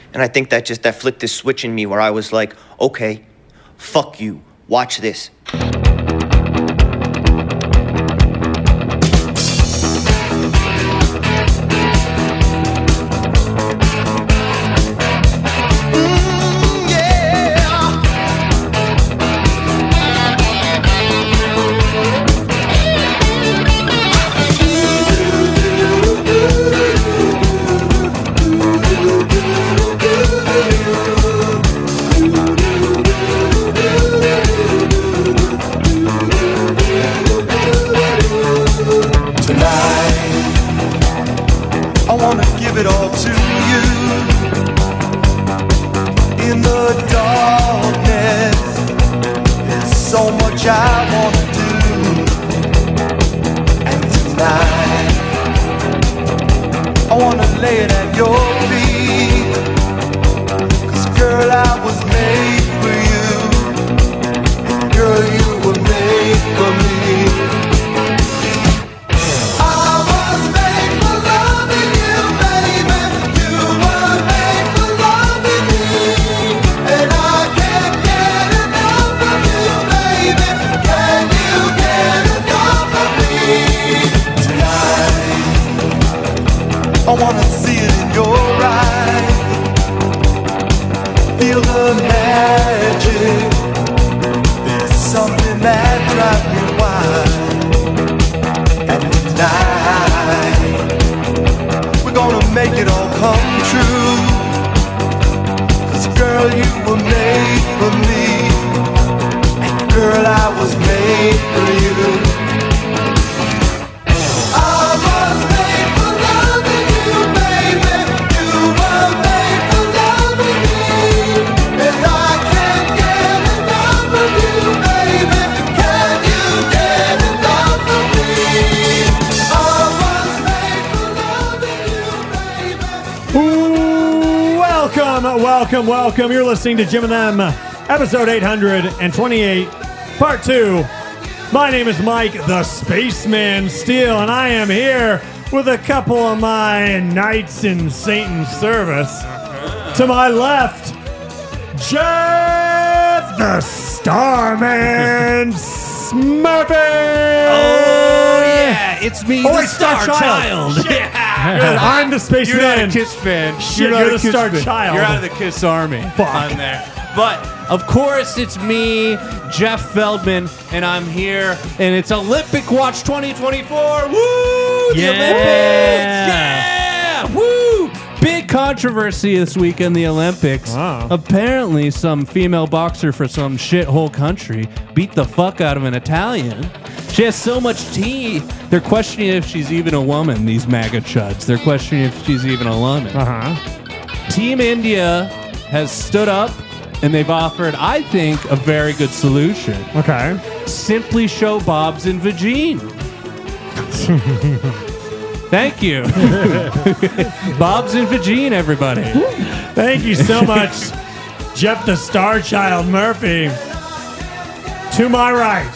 And I think that flicked this switch in me where I was like, okay, fuck you. Watch this. Welcome. You're listening to Jim and Them, episode 828, part 2. My name is Mike, the Spaceman Steele, and I am here with a couple of my knights in Satan's service. To my left, Jeff the Starman Smurfy! Oh, yeah, it's me, the Star Child. Yeah. I'm the Spaceman. You're not a Kiss fan. Shit, you're the Star Child. You're out of the Kiss Army. Fuck. I'm there. But, of course, it's me, Jeff Feldman, and I'm here, and it's Olympic Watch 2024. Woo! The Olympics! Yeah! Woo! Big controversy this week in the Olympics. Wow. Apparently, some female boxer for some shithole country beat the fuck out of an Italian. She has so much tea. They're questioning if she's even a woman, these MAGA chuds. They're questioning if she's even a woman. Team India has stood up, and they've offered, I think, a very good solution. Okay. Simply show Bob's and Vagine. Thank you. Bob's and Vagine, everybody. Thank you so much, Jeff the Star Child Murphy. To my right,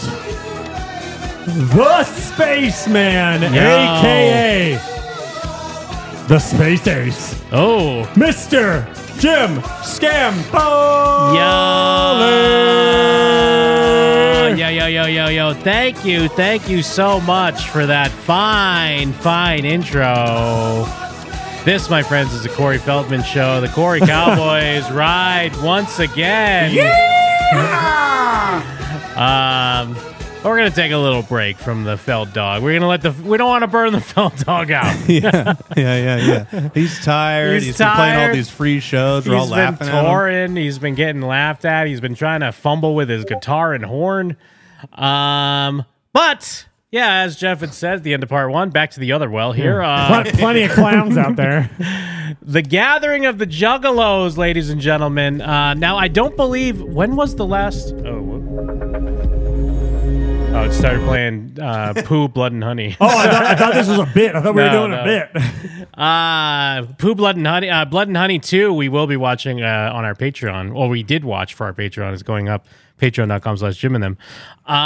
the Spaceman, a.k.a. the Space Ace. Oh. Mr. Jim Scampoli. Yo. Thank you so much for that fine intro. This, my friends, is the Corey Feldman Show. The Corey Cowboys ride once again. We're gonna take a little break from the Feld dog. We don't want to burn the Feld dog out. Yeah. He's tired. He's been playing all these free shows. We're all laughing at him. He's been touring. He's been getting laughed at. He's been trying to fumble with his guitar and horn. But yeah, as Jeff had said at the end of part 1, back to the other well here. Plenty of clowns out there. The Gathering of the Juggalos, ladies and gentlemen. Now, I don't believe... When was the last... Oh, it started playing Pooh, Blood, and Honey. Oh, I thought this was a bit. I thought we were doing a bit. Pooh, Blood, and Honey. Blood and Honey 2, we will be watching on our Patreon. Or we did watch for our Patreon. It's going up. Patreon.com/Jim and Them.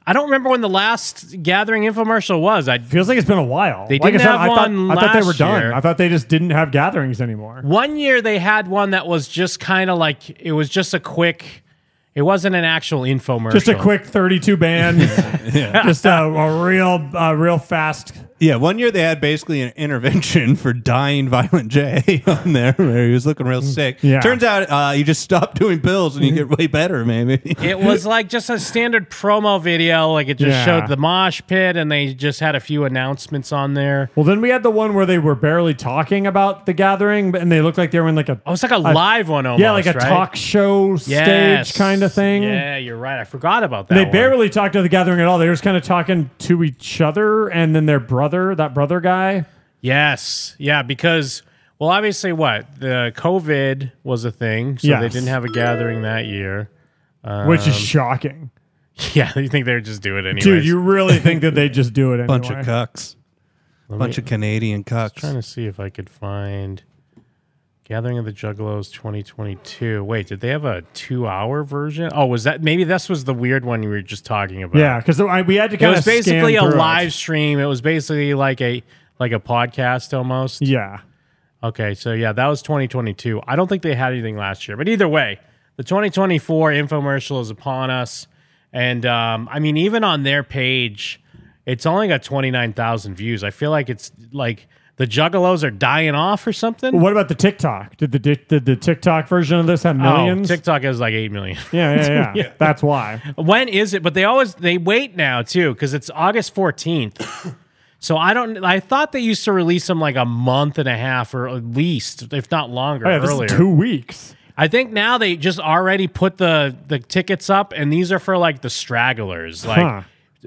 I don't remember when the last Gathering infomercial was. Feels like it's been a while. They Like I didn't said, have one I thought they were last done. year. I thought they just didn't have gatherings anymore. One year they had one that was just kind of like, it was just a quick, it wasn't an actual infomercial. Just a quick 32 band. Just a real fast. Yeah, one year they had basically an intervention for dying Violent J on there where he was looking real sick. Yeah. Turns out you just stop doing pills and you get way better, maybe. It was like just a standard promo video. Like it just showed the mosh pit and they just had a few announcements on there. Well, then we had the one where they were barely talking about the gathering, and they looked like they were in like a... Oh, it's like a live one almost, yeah, like a right? talk show stage kind of thing. Yeah, you're right. I forgot about that They one. barely talked to the gathering at all. They were just kind of talking to each other, and then their brother, that brother guy. Yes. Yeah, because, well, obviously what? The COVID was a thing, so they Yes. didn't have a gathering that year. Which is shocking. Yeah, you think they'd just do it anyway. Dude, you really think that they just do it anyway? Bunch of cucks. Bunch of Canadian cucks. Trying to see if I could find Gathering of the Juggalos 2022. Wait, did they have a 2-hour version? Oh, was that, maybe this was the weird one you were just talking about. Yeah, because we had to It kind of was basically a scan through live it. stream. It was basically like a podcast almost. Yeah. Okay, so yeah, that was 2022. I don't think they had anything last year, but either way, the 2024 infomercial is upon us. And I mean, even on their page, it's only got 29,000 views. I feel like it's like the Juggalos are dying off or something. What about the TikTok? Did the TikTok version of this have millions? Oh, TikTok has like 8 million. Yeah. Yeah. That's why. When is it? But they wait now too because it's August 14th. So I thought they used to release them like a month and a half or at least, if not longer, Oh, yeah, this earlier. is 2 weeks. I think now they just already put the tickets up, and these are for like the stragglers, like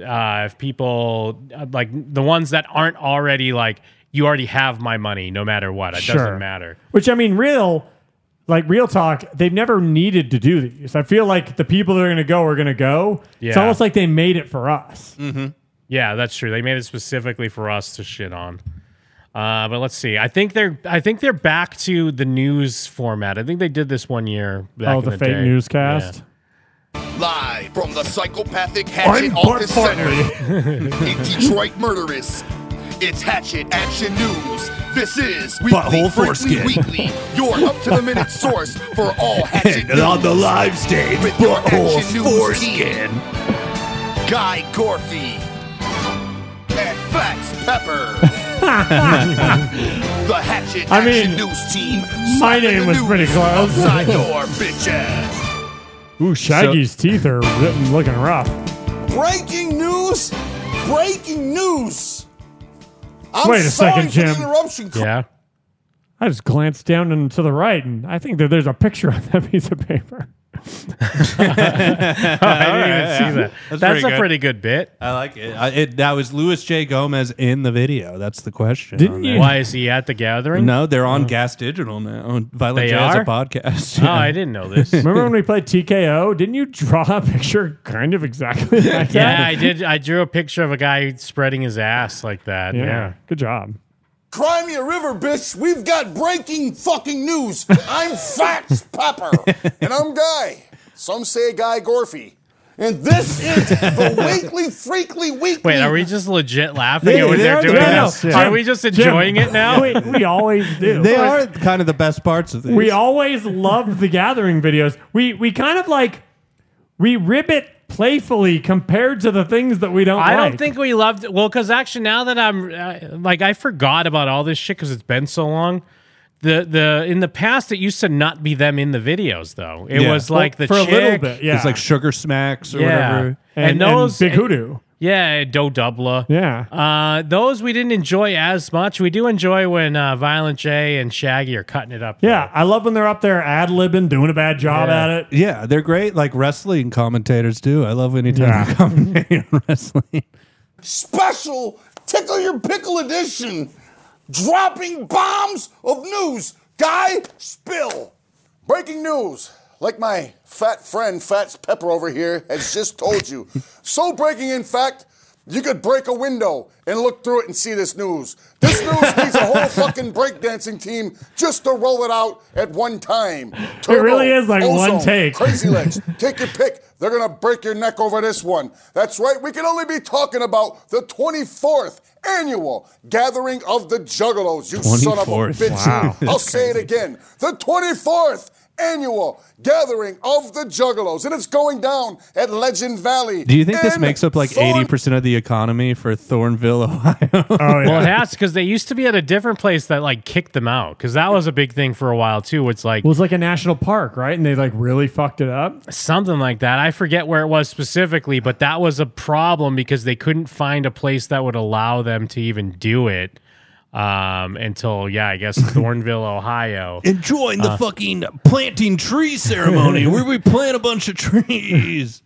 if people like the ones that aren't already like you already have my money no matter what. It doesn't matter. Which I mean, real talk, they've never needed to do these. I feel like the people that are going to go are going to go. It's Yeah. almost like they made it for us. Yeah, that's true. They made it specifically for us to shit on. But let's see. I think they're back to the news format. I think they did this one year. Back in the fake day. newscast. Yeah. Live from the psychopathic Hatchet Office Center in Detroit Murderous. It's Hatchet Action News. This is Weekly Butthole Freakly Foreskin. Weekly, your up-to-the-minute source for all Hatchet And on the news. live stage, With your Butthole Action News Foreskin. team, Guy Gorfy and Fats Pepper. The Hatchet I mean, Action News team. my slapping name the was news pretty close. Upside your bitch ass. Ooh, Shaggy's teeth are looking rough. Breaking news! Breaking news! I'm Wait a second, sorry for the Jim. interruption. Yeah. I just glanced down and to the right, and I think that there's a picture on that piece of paper. I didn't even see that. That's That's pretty a good. pretty good bit. I like it. That was Louis J. Gomez in the video. That's the question. Didn't on you- there. Why is he at the gathering? No, they're on Gas Digital now. Violent They J has a are? podcast. Oh, I didn't know this. Remember when we played TKO? Didn't you draw a picture kind of exactly like Yeah, that? I did. I drew a picture of a guy spreading his ass like that. Yeah. Good job. Cry me a river, bitch. We've got breaking fucking news. I'm Fats Pepper. And I'm Guy. Some say Guy Gorfy. And this is the Weekly Freakly Weekly. Wait, are we just legit laughing Yeah, at what they they're are doing? the now? best, yeah. Are we just enjoying it now? We always do. They are kind of the best parts of these. We always loved the Gathering videos. We kind of like, we rib it playfully compared to the things that we don't I like. don't think we loved it. Well, because actually, now that I'm I forgot about all this shit because it's been so long. The in the past, it used to not be them in the videos though. It Yeah. was like the for chick, a little bit, yeah. It's like Sugar Smacks or Yeah. whatever. and those Big Hoodoo. Yeah, Doe Dubla. Yeah. Those we didn't enjoy as much. We do enjoy when Violent J and Shaggy are cutting it up. Yeah, I love when they're up there ad-libbing, doing a bad job Yeah. at it. Yeah, they're great like wrestling commentators do. I love anytime Yeah. they're commentating on wrestling. Special Tickle Your Pickle edition. Dropping bombs of news. Guy, spill. Breaking news. Like my fat friend Fats Pepper over here has just told you. So breaking, in fact, You could break a window and look through it and see this news. This news needs a whole fucking breakdancing team just to roll it out at one time. Turbo, really is like Ozone, one take. Crazy Legs, take your pick. They're going to break your neck over this one. That's right, we can only be talking about the 24th annual Gathering of the Juggalos, you son of a 24th. bitch. Wow. I'll say it again. The 24th annual Gathering of the Juggalos, and it's going down at Legend Valley. Do you think this in makes up like Thorn- 80% of the economy for Thornville, Ohio? Oh yeah. Well, it has because they used to be at a different place that like kicked them out because that was a big thing for a while too. It's like It was like a national park, right? And they like really fucked it up. something like that. I forget where it was specifically, but that was a problem because they couldn't find a place that would allow them to even do it until, I guess Thornville, Ohio. Enjoying the fucking planting tree ceremony where we plant a bunch of trees.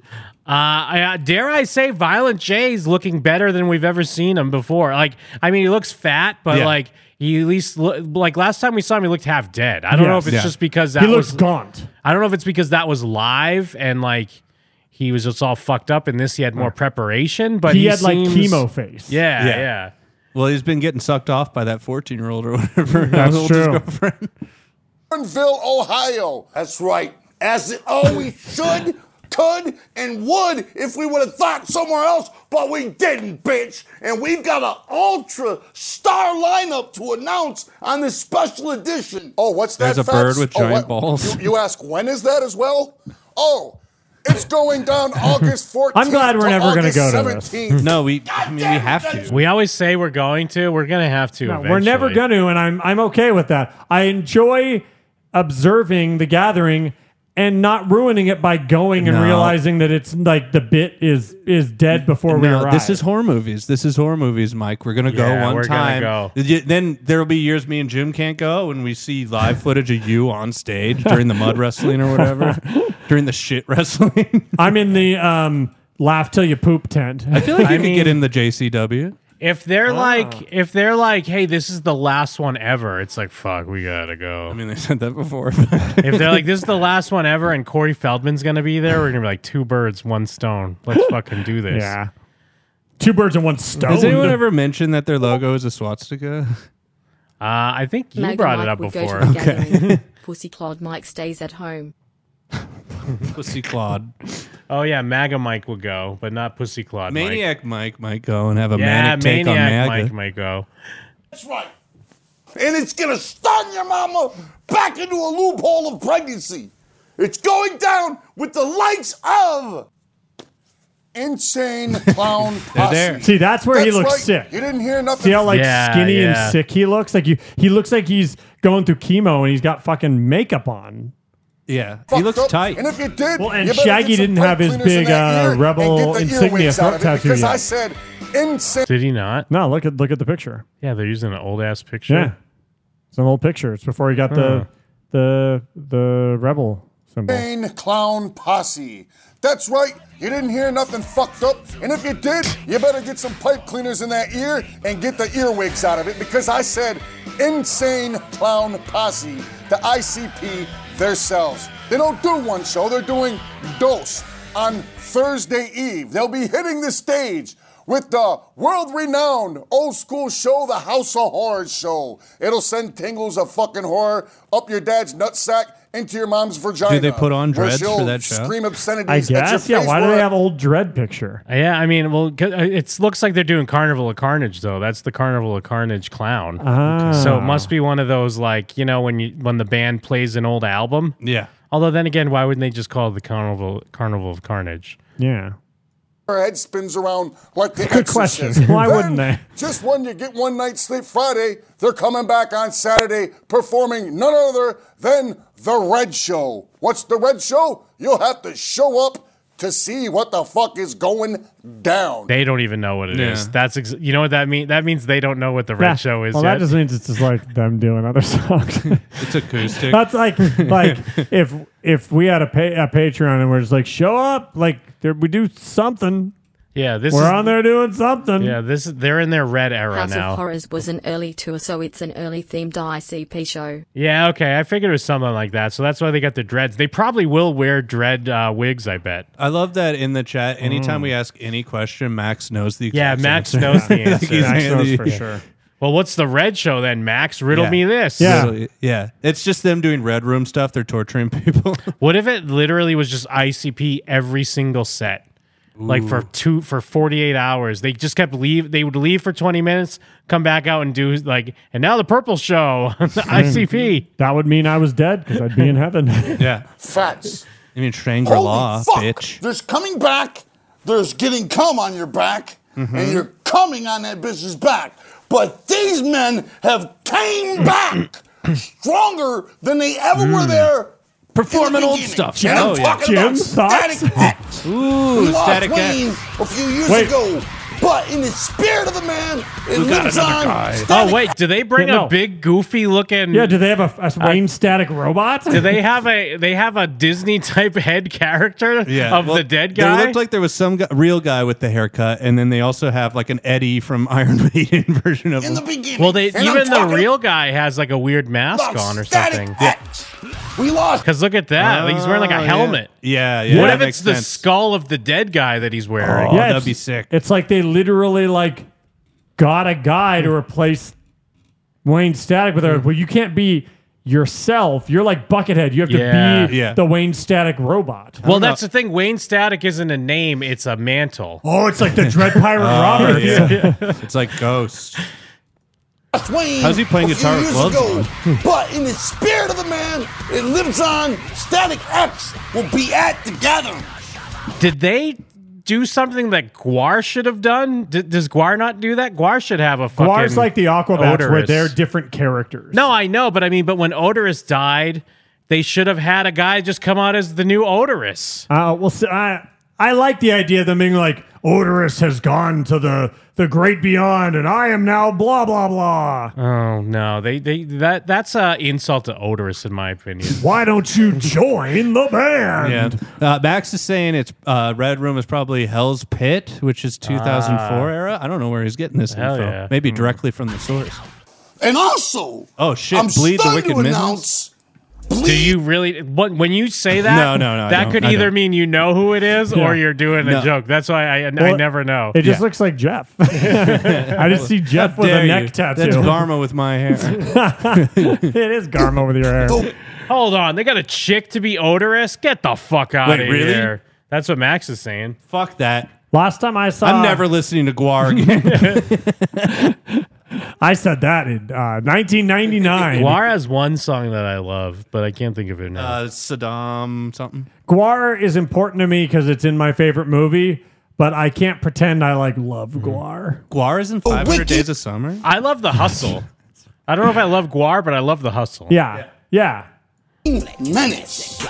Dare I say, Violent J's looking better than we've ever seen him before. Like, I mean, he looks fat, but Yeah. like he at least like last time we saw him, he looked half dead. I don't know if it's Yeah. just because that He looks was gaunt. I don't know if it's because that was live and like he was just all fucked up, and this he had more preparation. But He had like seems- chemo face. Yeah, Yeah. yeah. Well, he's been getting sucked off by that 14-year-old or whatever. That's His true. girlfriend. Thornville, Ohio. That's right. As it always should, could, and would if we would have thought somewhere else, but we didn't, bitch. And we've got an ultra star lineup to announce on this special edition. Oh, what's that? There's a Fats? bird with Oh, giant what? balls. You ask, when is that as well? Oh, it's going down August 14th. I'm glad we're to never gonna August go to this. 17th. No, we have to. We always say we're going to. We're gonna have to. No, we're never eventually. going to, and I'm okay with that. I enjoy observing the gathering and not ruining it by going and No. realizing that it's like the bit is dead before we No, arrive. this is horror movies. This is horror movies, Mike. We're gonna go Yeah, one we're gonna time. go. Then there will be years me and Jim can't go, and we see live footage of you on stage during the mud wrestling or whatever, during the shit wrestling. I'm in the laugh till you poop tent. I feel like I you could mean- get in the JCW. If they're like, hey, this is the last one ever, it's like, fuck, we gotta go. I mean, they said that before. If they're like, this is the last one ever, and Corey Feldman's gonna be there, we're gonna be like, two birds, one stone. Let's fucking do this. Yeah. Two birds in one stone. Has anyone ever mentioned that their logo is a swastika? I think you Mega brought Mike it up would before. Go to the gathering. Pussy Claude Mike stays at home. Pussy Claude. Oh yeah, MAGA Mike will go, but not Pussy Claude Maniac Mike might go and have a Mike. Yeah, manic take on Maniac MAGA. Mike might go. That's right. And it's going to stun your mama back into a loophole of pregnancy. It's going down with the likes of Insane Clown Posse. there. See, that's where he That's looks right. sick. You didn't hear nothing. See how like Yeah, skinny yeah. and sick he looks? Like he looks like he's going through chemo and he's got fucking makeup on. Yeah, he fucked looks up. tight. And if you did, Well, and you better Shaggy get some didn't pipe have his cleaners in big, that ear and Rebel get the insignia earwigs out of it tattoo because yet. I said insane. Did he not? No, look at the picture. Yeah, they're using an old ass picture. Yeah, it's an old picture. It's before he got the Rebel symbol. Insane Clown Posse. That's right. You didn't hear nothing fucked up. And if you did, you better get some pipe cleaners in that ear and get the earwigs out of it because I said Insane Clown Posse, the ICP, themselves. They don't do one show, they're doing dos on Thursday Eve. They'll be hitting the stage with the world-renowned old school show, the House of Horrors show. It'll send tingles of fucking horror up your dad's nutsack into your mom's vagina. Do they put on where dreads she'll for that show? Scream obscenities I at your guess. Yeah. face Why do where they have old dread picture? Yeah, I mean, well, it looks like they're doing Carnival of Carnage though. That's the Carnival of Carnage clown. So it must be one of those like when the band plays an old album. Yeah. Although then again, why wouldn't they just call it the Carnival of Carnage? Yeah. her head spins around like the Good Exorcist. question. Why Then, wouldn't they? Just when you get one night's sleep Friday, they're coming back on Saturday performing none other than The Red Show. What's The Red Show? You'll have to show up to see what the fuck is going down. They don't even know what it is. Yeah. That's you know what that means? That means they don't know what the Red Yeah. Show is Well, yet. that just means it's just like them doing other songs. It's acoustic. That's like if we had a Patreon and we're just like show up, like we do something. Yeah, this We're is on there doing something. Yeah, they're in their red era House now. of Horrors was an early tour, so it's an early themed ICP show. Yeah, okay. I figured it was something like that. So that's why they got the dreads. They probably will wear dread wigs, I bet. I love that in the chat. Anytime we ask any question, Max knows the Yeah, exact Max answer. knows the Like answer. he's Max knows handy. for sure. Well, what's the red show then, Max? Riddle Yeah. me this. Yeah. Literally, yeah. It's just them doing red room stuff. They're torturing people. What if it literally was just ICP every single set? Like for 48 hours. They just kept they would leave for 20 minutes, come back out and do like, and now the purple show, ICP. That would mean I was dead because I'd be in heaven. Yeah. Facts. I mean, Shangri-La, Holy fuck. bitch. There's coming back. There's getting cum on your back. And you're coming on that bitch's back. But these men have came back stronger than they ever were there. Performing old beginning. stuff. And I'm Oh, yeah. talking about Jim, thoughts? Static X. Ooh, We lost Static Wayne X. a few years Wait. ago. But in the spirit of the man, it got lives another on. guy. Static Oh, wait. Do they bring No. a big, goofy looking. Yeah, do they have a Wayne Static robot? Do they have a Disney type head character of Well, the dead guy? There looked like there was some real guy with the haircut, and then they also have like an Eddie from Iron Maiden version of in the him. beginning. well, And I'm even the talking real guy has like a weird mask about on or Static something. X. We lost. Because look at that. He's wearing like a Oh, helmet. Yeah, yeah. What that if makes it's the sense. skull of the dead guy that he's wearing? Oh, Yeah, that'd it's- be sick. It's like they literally like got a guy to replace Wayne Static, but they're like, well, you can't be yourself. You're like Buckethead. You have Yeah. to be Yeah. the Wayne Static robot. Well, that's the thing. Wayne Static isn't a name; it's a mantle. Oh, it's like the Dread Pirate Roberts. Yeah. It's like Ghost. Wayne How's he playing a few guitar with years gloves ago. But in the spirit of the man, it lives on. Static X will be at the gathering. Did they do something that Guar should have done? Does Guar not do that? Guar should have a fucking. Guar's like the Aquabats where Odorous. they're different characters. No, I know, but when Odorous died, they should have had a guy just come out as the new Odorous. Well, see, I like the idea of them being like, Odorous has gone to the great beyond, and I am now blah blah blah. Oh no, that's an insult to Odorous in my opinion. Why don't you join the band? Yeah. Max is saying it's Red Room is probably Hell's Pit, which is 2004 era. I don't know where he's getting this Hell info. yeah. Maybe directly from the source. And also, Oh shit! I'm Bleed the starting Wicked to Missiles. announce. Do you really? When you say that, No, I that don't. could I either don't. mean you know who it is Yeah. or you're doing a No. joke. That's why I Well, never know. It just Yeah. looks like Jeff. I just see Jeff How with a dare neck you. tattoo. That's Garma with my hair. It is Garma with your hair. Hold on, they got a chick to be Odorous? Get the fuck out Wait, of really? here. That's what Max is saying. Fuck that. Last time I saw, I'm never listening to Guar again. I said that in 1999. Guar has one song that I love, but I can't think of it now. Saddam something. Guar is important to me because it's in my favorite movie, but I can't pretend I love Guar. Guar is in 500 wicked- Days of Summer. I love The Hustle. I don't know if I love Guar, but I love The Hustle. Yeah. Menace.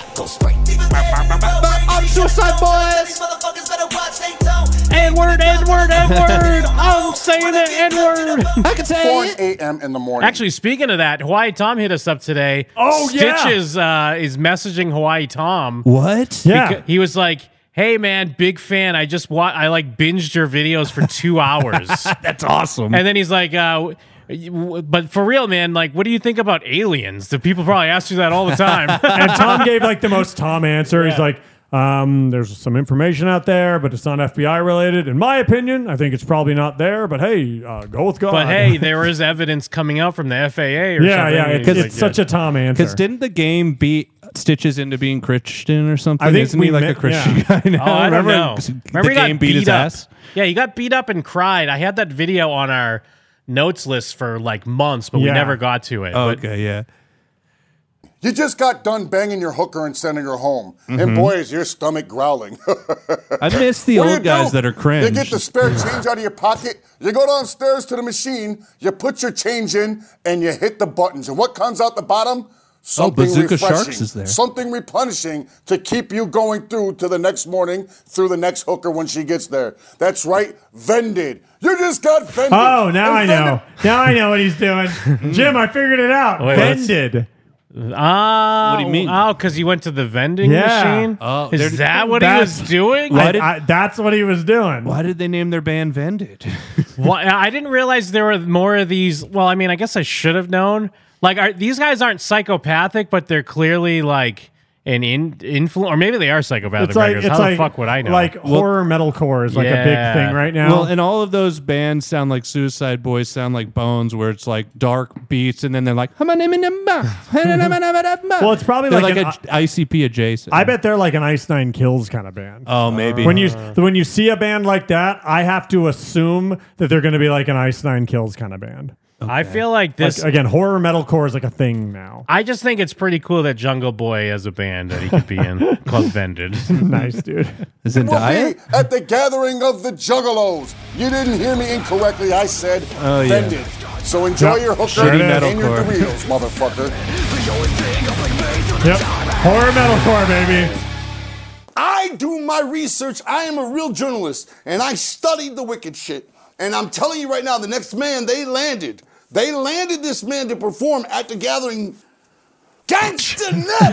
I'm Suicide Boys. N-word. I'm saying the N-word. I can say 4 it. a.m. in the morning. Actually, speaking of that, Hawaii Tom hit us up today. Oh, yeah. Stitch is messaging Hawaii Tom. What? Yeah. He was like, "Hey man, big fan. I binged your videos for 2 hours." That's awesome. And then he's like, but for real, man, like, what do you think about aliens? Do people probably ask you that all the time? And Tom gave the most Tom answer. He's like, there's some information out there, but it's not FBI related. In my opinion, I think it's probably not there, but hey, go with God. But hey, there is evidence coming out from the FAA or yeah, something. yeah, And because he's it's like, such a Tom answer. Because didn't the game beat Stitches into being Christian or something? I think Isn't he like a Christian guy now? Oh, I don't know. The Remember he got game beat his up. ass? Yeah, he got beat up and cried. I had that video on our notes list for like months, but we Yeah. never got to it. Oh, But okay, yeah. You just got done banging your hooker and sending her home. And boy, is your stomach growling. I miss the What do old you guys do? that are cringe. You get the spare change out of your pocket, you go downstairs to the machine, you put your change in, and you hit the buttons. And what comes out the bottom? Something Bazooka refreshing. Sharks is there. Something replenishing to keep you going through to the next morning, through the next hooker when she gets there. That's right, vended. You just got vended. Oh, now I And know. Now I know what he's doing. Jim, I figured it out. Wait, Vended. Oh, What do you mean? Oh, because he went to the vending Yeah. machine? Oh, Is that what he was doing? That's what he was doing. Why did they name their band Vended? I didn't realize there were more of these. Well, I mean, I guess I should have known. Like, these guys aren't psychopathic, but they're clearly like an influence, or maybe they are psychopathic. It's like, beggars. it's How like, the fuck would I know? Like horror metalcore is like a big Yeah. thing right now. Well, and all of those bands sound like Suicide Boys, sound like Bones, where it's like dark beats, and then they're like, well, it's probably they're like like an- a ICP adjacent. I bet they're like an Ice Nine Kills kind of band. Oh, maybe. When you see a band like that, I have to assume that they're going to be like an Ice Nine Kills kind of band. I feel like this. Like, again, horror metalcore is like a thing now. I just think it's pretty cool that Jungle Boy has a band that he could be in called Vended. Nice, dude. Will Zendaya? be at the gathering of the Juggalos. You didn't hear me incorrectly. I said vended. So enjoy Yep. your hooker Shitty and your metalcore. Doritos, motherfucker. Yep. Horror metalcore, baby. I do my research. I am a real journalist, and I studied the wicked shit. And I'm telling you right now, the next man they landed this man to perform at the gathering. Gangsta Nip!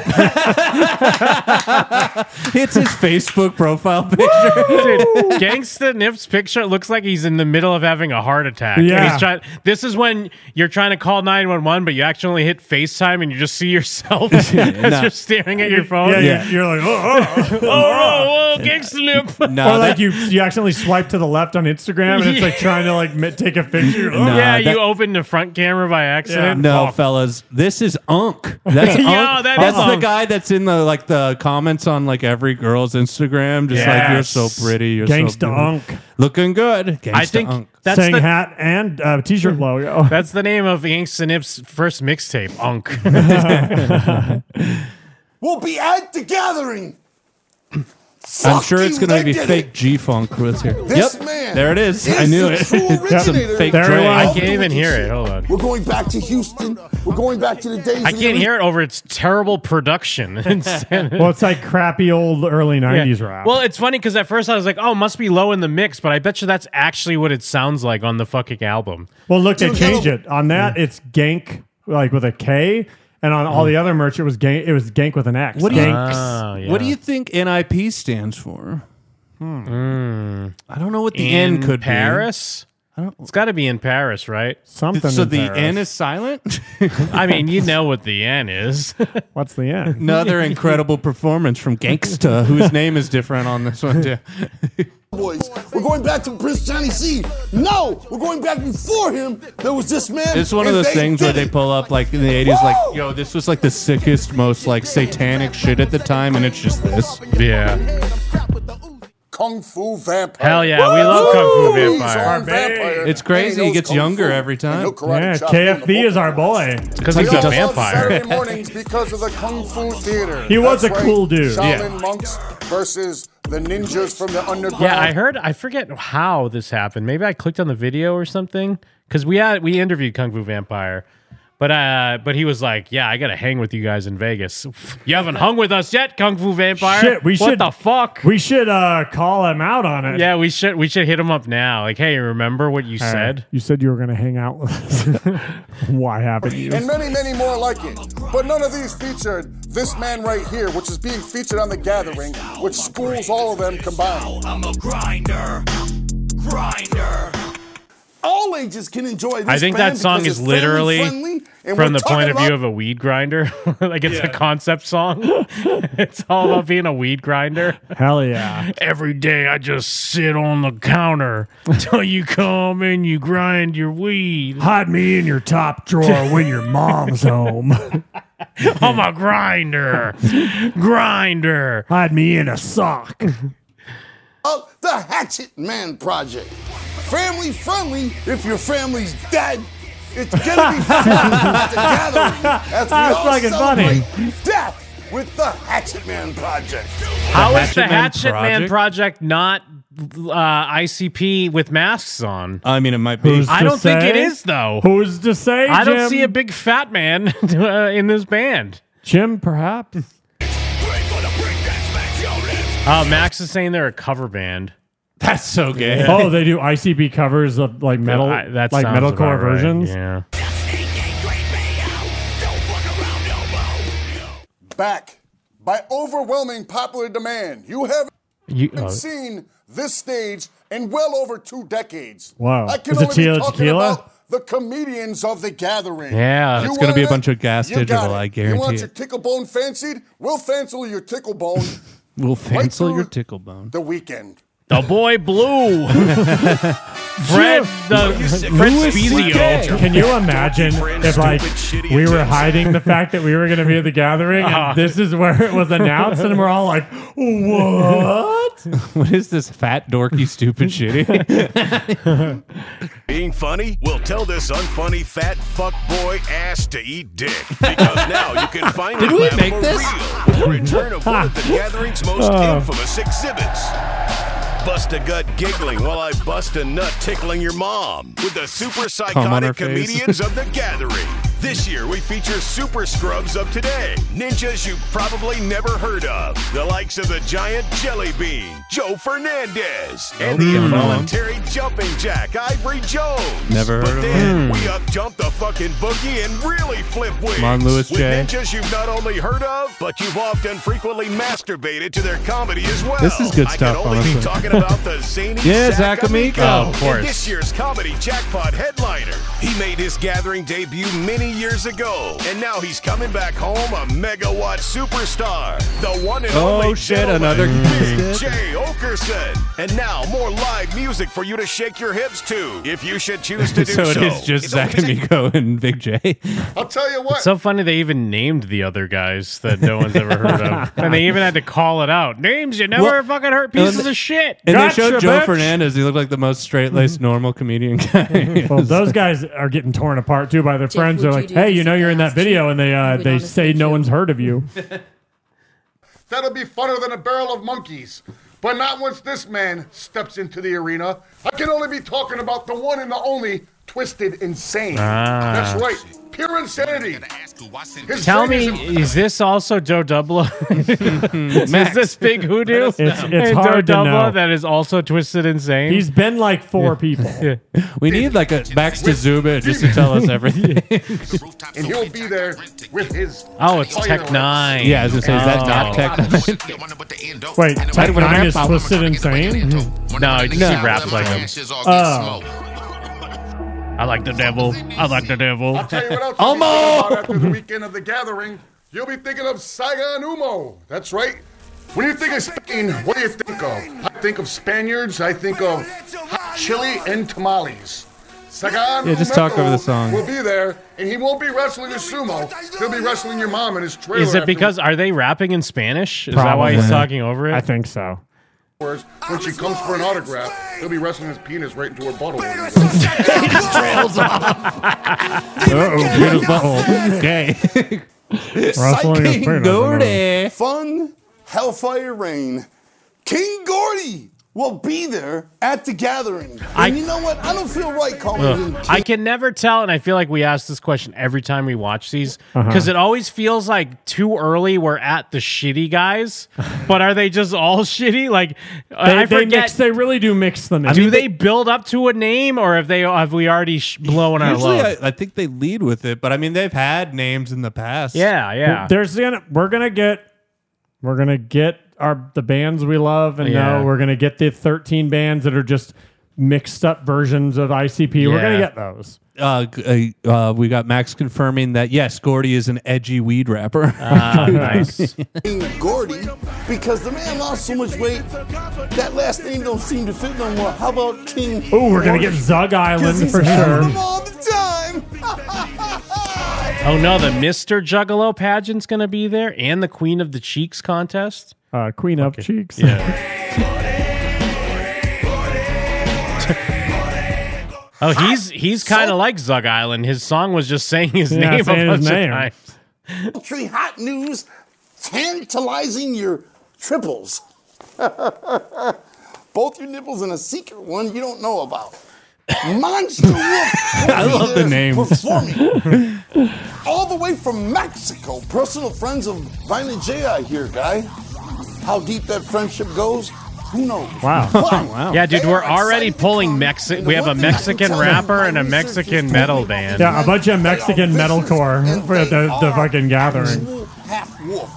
It's his Facebook profile picture. Dude, Gangsta Nip's picture looks like he's in the middle of having a heart attack. And Yeah. this is when you're trying to call 911, but you actually hit FaceTime and you just see yourself as you're staring at your phone. Yeah. You're like, Oh, Gangsta Nip. No, or like that- you accidentally swipe to the left on Instagram, and it's like trying to like take a picture. No. Yeah, that- you opened the front camera by accident. No, Fuck. fellas, this is Unk. That's Unk. Yeah, that That's is the Unk. guy that's in the comments on like every girl's Instagram, just like you're Yes. so pretty, you're Gangsta so Unk. looking good. Gangsta I think Unk. that's Saying the, hat and t-shirt logo. that's the name of Gangsta Nip's first mixtape, Unk. We'll be at the gathering. I'm sure it's Fucking going to be they did fake it. G-Funk with here. This Yep, man there it is. is I knew the it. true Some originator fake Very Dre. well. I can't even hear it. Hold on. We're going back to Houston. We're going back to the days. I can't hear it over its terrible production. Well, it's like crappy old early 90s rap. Well, it's funny because at first I was like, oh, it must be low in the mix, but I bet you that's actually what it sounds like on the fucking album. Well, look, they Dude, changed hello. it. On that, it's Gank, like with a K. And on all the other merch, it was Gank with an X. What do you- Ganks. Oh, What do you think NIP stands for? I don't know what the N could Paris? It's got to be in Paris, right? Something be. So in the Paris. N is silent? I mean, you know what the N is. What's the N? Another incredible performance from Gangsta, whose name is different on this one, too. Boys, we're going back to Prince Johnny C. No, we're going back before him. There was this man. It's one of and those they things where did they it. pull up, like, in the 80s, like, yo, this was, like, the sickest, most, like, satanic shit at the time, and it's just this. Yeah. Kung Fu Vampire. Hell yeah, we love Kung Fu He's Vampire. on Vampire. It's crazy, And he knows gets Kung younger Fu, every time. and he'll karate Yeah, chop you in the KFB is our vocal. boy. Because We he's a all love vampire. Saturday mornings because of the Kung Fu Theater. He was That's a cool dude. Shaolin monks versus the ninjas from the underground. Yeah, I forget how this happened. Maybe I clicked on the video or something because we interviewed Kung Fu Vampire, but he was like, "Yeah, I gotta hang with you guys in Vegas. You haven't hung with us yet, Kung Fu Vampire. Shit, we what should- the fuck? We should call him out on it. Yeah, we should hit him up now. Like, hey, remember what you said? You said you were going to hang out with us. Why haven't you? And many, many more like it. But none of these featured this man right here, which is being featured on The Gathering, which schools all of them combined. I'm a grinder. All ages can enjoy this I think band that song because is it's literally family-friendly, and from we're the point talking of view about- of a weed grinder. Like it's a concept song. It's all about being a weed grinder. Hell yeah. Every day I just sit on the counter till you come and you grind your weed. Hide me in your top drawer when your mom's home. I'm a grinder. Grinder. Hide me in a sock. The Hatchet Man Project. Family friendly if your family's dead. It's gonna be fun at The Gathering as we That's all fucking funny. celebrate death with the Hatchet Man Project. How is the Hatchet Man Hatchet Man Project? Project not ICP with masks on? I mean, it might be. Who's I to don't think it say? is, though. Who's to say, I don't Jim? see a big fat man in this band. Jim, perhaps? Oh, Max is saying they're a cover band. That's so gay. Oh, they do ICP covers of like metal, That like sounds metalcore about right, versions. Yeah. back by overwhelming popular demand. You haven't seen this stage in well over 2 decades. Wow. I can Is it only be Tila talking Tequila? about the comedians of the gathering. Yeah. You It's going to be a want bunch of gas You got digital, it. I You guarantee want your it. tickle bone fancied? We'll fancil your tickle bone We'll fancel through your tickle bone. the weekend. The boy Blue. Fred Spezio. Can you imagine if, like, we were hiding the fact that we were going to be at the gathering, and this is where it was announced, and we're all like, what? What is this fat, dorky, stupid shitty? Being funny? We'll tell this unfunny fat fuck boy ass to eat dick. Because now you can finally we laugh make for this? real with the return of one of the gathering's most infamous exhibits. Bust a gut giggling while I bust a nut tickling your mom with the super Come on her psychotic face. comedians of the gathering. This year we feature super scrubs of today, ninjas you've probably never heard of, the likes of the giant jelly bean, Joe Fernandez, and the involuntary jumping jack, Ivory Jones. Never But heard of then we up jump the fucking boogie and really flip wigs. Come on, Louis with J. ninjas you've not only heard of, but you've often frequently masturbated to their comedy as well. This is good I stuff, can only honestly. be talking about the zany Yeah, Zach Zach Amico. Amico. Of course. And this year's comedy jackpot headliner. He made his gathering debut many years ago, and now he's coming back home a megawatt superstar, the one and Oh, only shit, gentleman, another Big kid. Jay Okerson. And now more live music for you to shake your hips to, if you should choose to do so. So it is just It's Zach only- Amico and Big J. I'll tell you what. So funny they even named the other guys that no one's ever heard of. And they even had to call it out. Names you never Well, fucking heard, pieces of shit. And Gotcha, they showed Joe bitch. Fernandez. He looked like the most straight-laced, normal comedian guy. Well, those guys are getting torn apart, too, by their Jeff, friends. They're would like, you do hey, this you know if you're I in that asked you? video, and You they would say honestly no do. one's heard of you. That'll be funner than a barrel of monkeys. But not once this man steps into the arena. I can only be talking about the one and the only Twisted Insane. That's right. Pure insanity. His Tell brain me, is- is this also Joe Dublo? Is this Big Hoodoo? It's And hard to Joe Dublo know. that is also Twisted Insane? He's been like 4 people. We need like a Max to Zubit just to tell us everything. and he'll be there with his. Oh, it's fireworks. Tech 9. Yeah, I was gonna say, is that Oh. not Tech Nine? Wait, Tech 9 is Twisted Insane? No, he raps like him. Oh. I like the devil. I like the devil. I'll tell you what else you'll be thinking about after the weekend of the gathering. You'll be thinking of Saga and Humo. That's right. When you think of Spain, what do you think of? I think of Spaniards. I think of hot chili and tamales. Sagan Yeah, just talk over the song. will be there, and he won't be wrestling a sumo. He'll be wrestling your mom in his trailer. Is it because, are they rapping in Spanish? Is that why Probably. he's talking over it? I think so. afterwards, when she comes for an autograph, he'll be wrestling his penis right into her butthole. Okay. Wrestling is pretty Gordy. Fun Hellfire Rain. King Gordy will be there at the gathering. And you know what? I don't feel right calling him King. I can never tell, and I feel like we ask this question every time we watch these because it always feels like too early we're at the shitty guys, but are they just all shitty? Like I forget. They really do mix them in. Do they build up to a name, or have we already blown our Usually, load? I think they lead with it, but I mean, they've had names in the past. Yeah. We're gonna get the bands we love, and Yeah. now we're gonna get the 13 bands that are just mixed up versions of ICP. We're gonna Yeah. get those. We got Max confirming that yes, Gordy is an edgy weed rapper. Nice. King Gordy because the man lost so much weight. That last name don't seem to fit no more. How about King? Oh, we're gonna Gordy? get Zug 'Cause Island he's for having sure. them all the time. Oh no, the Mr. Juggalo pageant's gonna be there, and the Queen of the Cheeks contest. Queen of Cheeks. Oh, he's kind of like Zug Island. His song was just saying his Yeah, name a saying bunch his of name. times. Country hot news, tantalizing your triples. Both your nipples and a secret one you don't know about. Monster Wolf. I love the names. Performing all the way from Mexico. Personal friends of Violent J, I hear, guy. How deep that friendship goes, who knows? Wow. But Yeah, dude, they we're are already excited to pulling come. Mexican. And We the have a one thing I can Mexican tell you, rapper my and a research Mexican has metal told me band. Yeah, a bunch of Mexican they are metalcore vicious, and for they the are fucking gathering. actual half wolf. Wolf.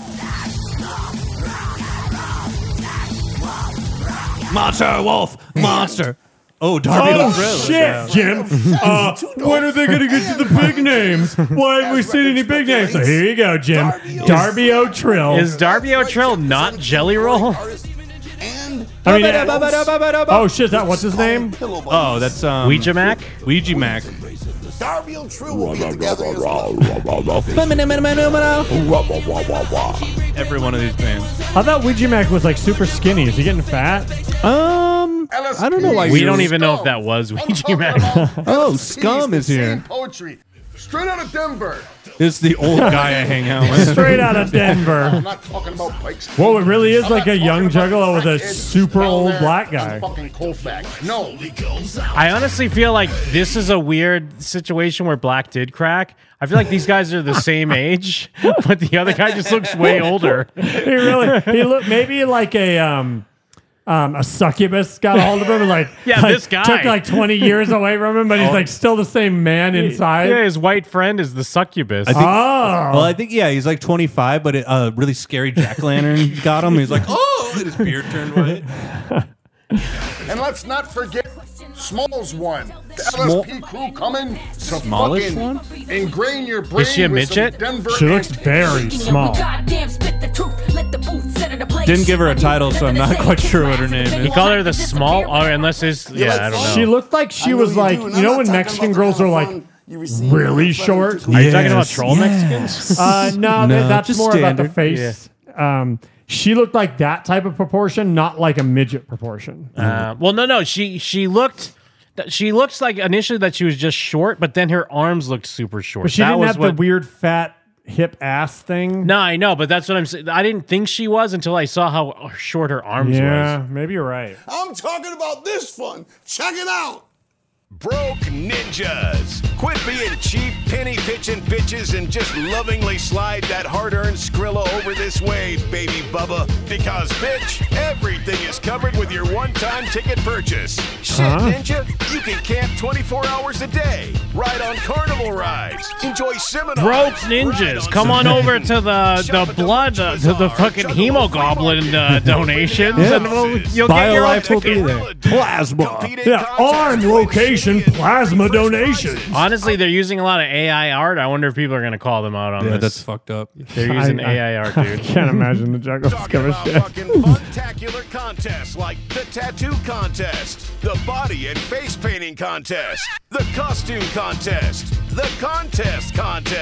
Monster Wolf, monster. Oh, Darby Oh O'Trill. shit, Jim! When are they gonna get to the big names? Why haven't we seen any big names? So here you go, Jim. Darby O'Trill. Is Darby O'Trill not Jelly Roll? I mean, oh shit! Is that what's his name? Oh, that's Ouija Mac? Ouija Mac. Darby O'Trill will be together as Every one of these bands. I thought Ouija Mac was like super skinny. Is he getting fat? I don't know why We don't even know if that was Ouija Mac. Oh, Scum is here. Poetry. Straight out of Denver. It's the old guy I hang out with. Straight out of Denver. I'm not talking about Pikes. Whoa, it really is like a young juggalo with a Crackheads super down old there black guy. and Fucking Colfax. No. I honestly feel like this is a weird situation where Black did crack. I feel like these guys are the same age, but the other guy just looks way older. He looked maybe like a succubus got a hold of him and like this guy took like 20 years away from him, but he's like still the same man inside. Yeah, his white friend is the succubus. Well, I think he's like 25, but a really scary jack-o'-lantern got him. He's like, oh, and his beard turned white. And let's not forget Smalls one. The LSP crew coming to Smallish fucking one? ingrain your brain. Is she a with some midget? Denver She looks very small. Didn't give her a title, so I'm not quite sure what her name is. He called her the small, or unless it's I don't know. She looked like she was like, you know when Mexican girls are like really short? Are you talking about troll Mexicans? No, that's just more about the standard. face. She looked like that type of proportion, not like a midget proportion. Well, no. She looked. She looks like initially that she was just short, but then her arms looked super short. But she didn't have the weird fat hip ass thing. No, I know, but that's what I'm saying. I didn't think she was until I saw how short her arms Yeah, was. maybe you're right. I'm talking about this fun. Check it out. Broke ninjas. Quit being cheap, penny pitching bitches and just lovingly slide that hard-earned Skrilla over this way, baby Bubba. Because, bitch, everything is covered with your one-time ticket purchase. Shit, ninja, you can camp 24 hours a day, ride on carnival rides, enjoy seminars. Broke ninjas, come on over to the blood, to the fucking hemoglobin donations, and you'll get your own BioLife will be ticket. there. Plasma. Yeah, on location plasma donation. Honestly, they're using a lot of AI art. I wonder if people are going to call them out on Yeah, this. that's fucked up. They're using AI art, I dude. can't imagine the juggalos Talk give a about shit. fucking fun-tacular contests like the tattoo contest, the body and face painting contest, the costume contest, the contest,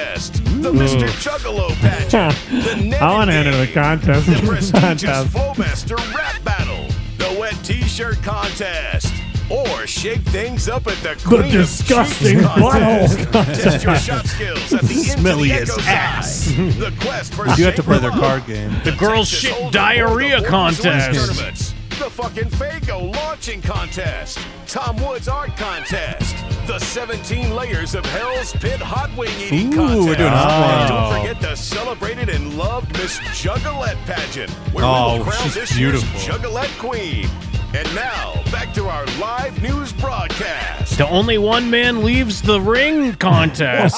the Mr. Juggalo pageant, the netting I want to enter the game, contest. the prestigious Contest. Flowmaster rap battle, the wet t-shirt contest, or shake things up at the Queen of disgusting Cheeks contest. butthole Test your shot skills at the Smelly Into as the Echo ass. Side. The quest for You do have to play their Shake-Them Up. card game. The girls' Texas shit Hold'em diarrhea or the contest. tournaments, the fucking Fago launching contest, Tom Woods art contest, the 17 layers of Hell's Pit hot wing eating Ooh, contest. we're doing hot And wings. don't forget the celebrated and loved Miss Juggalette pageant, where we Oh, will crown she's this beautiful. year's Juggalette Queen. And now, back to our live news broadcast. The only one man leaves the ring contest.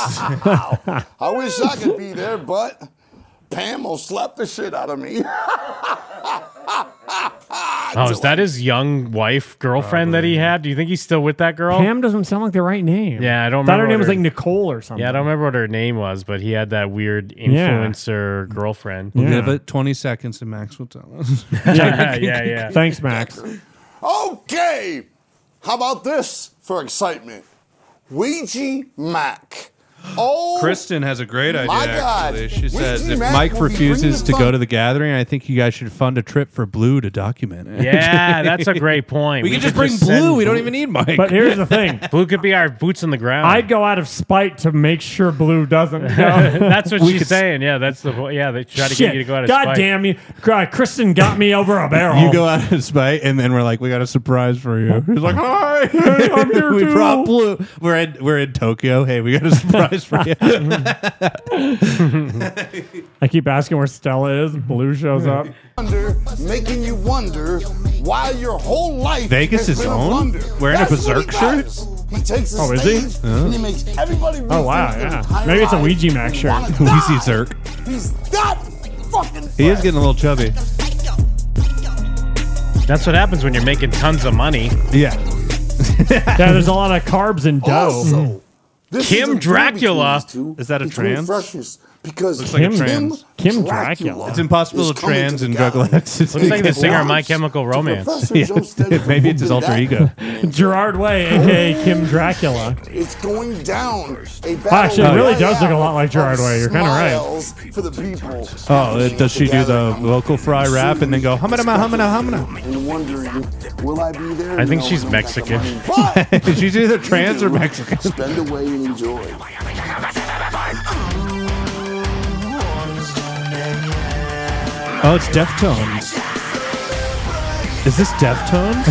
I wish I could be there, but Pam will slap the shit out of me. Oh, is that his young wife, girlfriend that he had? Do you think he's still with that girl? Pam doesn't sound like the right name. Yeah, I don't Thought remember. her name what was like Nicole or something. Yeah, I don't remember what her name was, but he had that weird influencer girlfriend. We'll Yeah. give it 20 seconds and Max will tell us. Yeah. Thanks, Max. Okay. How about this for excitement? Ouija Mac. Oh, Kristen has a great idea, my God. actually. She Ouija says, if Mac Mike will be refuses to bringing go to the gathering, I think you guys should fund a trip for Blue to document it. Yeah, that's a great point. We can just could bring send Blue. We don't even need Mike. But here's the thing. Blue could be our boots on the ground. I'd go out of spite to make sure Blue doesn't go. That's what We she's could saying. Yeah, that's the yeah. They try to Shit. get you to go out of God spite. damn you. God, Kristen got me over a barrel. you go out of spite, and then we're like, we got a surprise for you. He's like, hi, I'm here We too. brought Blue. We're in Tokyo. Hey, we got a surprise for you. I keep asking where Stella is. Blue shows up. making you wonder why your whole life Vegas has is been a own? blunder. Wearing a That's what he Berserk shirt? does. He takes the Oh, is he? stage and he makes everybody Oh, wow, rethink their yeah. entire Maybe it's a life. Ouija Mac shirt. Wanna Weezy die. Zerk. He's that fucking He is getting a little chubby. That's what happens when you're making tons of money. Yeah. Yeah, there's a lot of carbs and dough. Also, this Kim is a Dracula. between these two, Is that a between trans? Freshness, because Looks like a trans. Kim Dracula. It's impossible is to coming trans to and the drug gathering. less. Looks like the singer of My Once, Chemical the Romance. professor Yeah. jumps steady from Maybe it's his whooping alter that ego. man. Gerard Way, a.k.a. Kim Dracula. It's going down. A battle Actually, it really royale does look a lot like Gerard of Way. You're kinda right. smiles for the people. Oh, does she do the vocal fry rap and then go humana humana humana? And wondering, will I be there? I think No, she's I'm not Mexican. coming. But She's either trans or Mexican. spend away and enjoy. Oh, it's Deftones. Is this Deftones?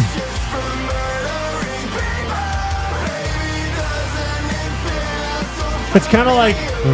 It's kind of like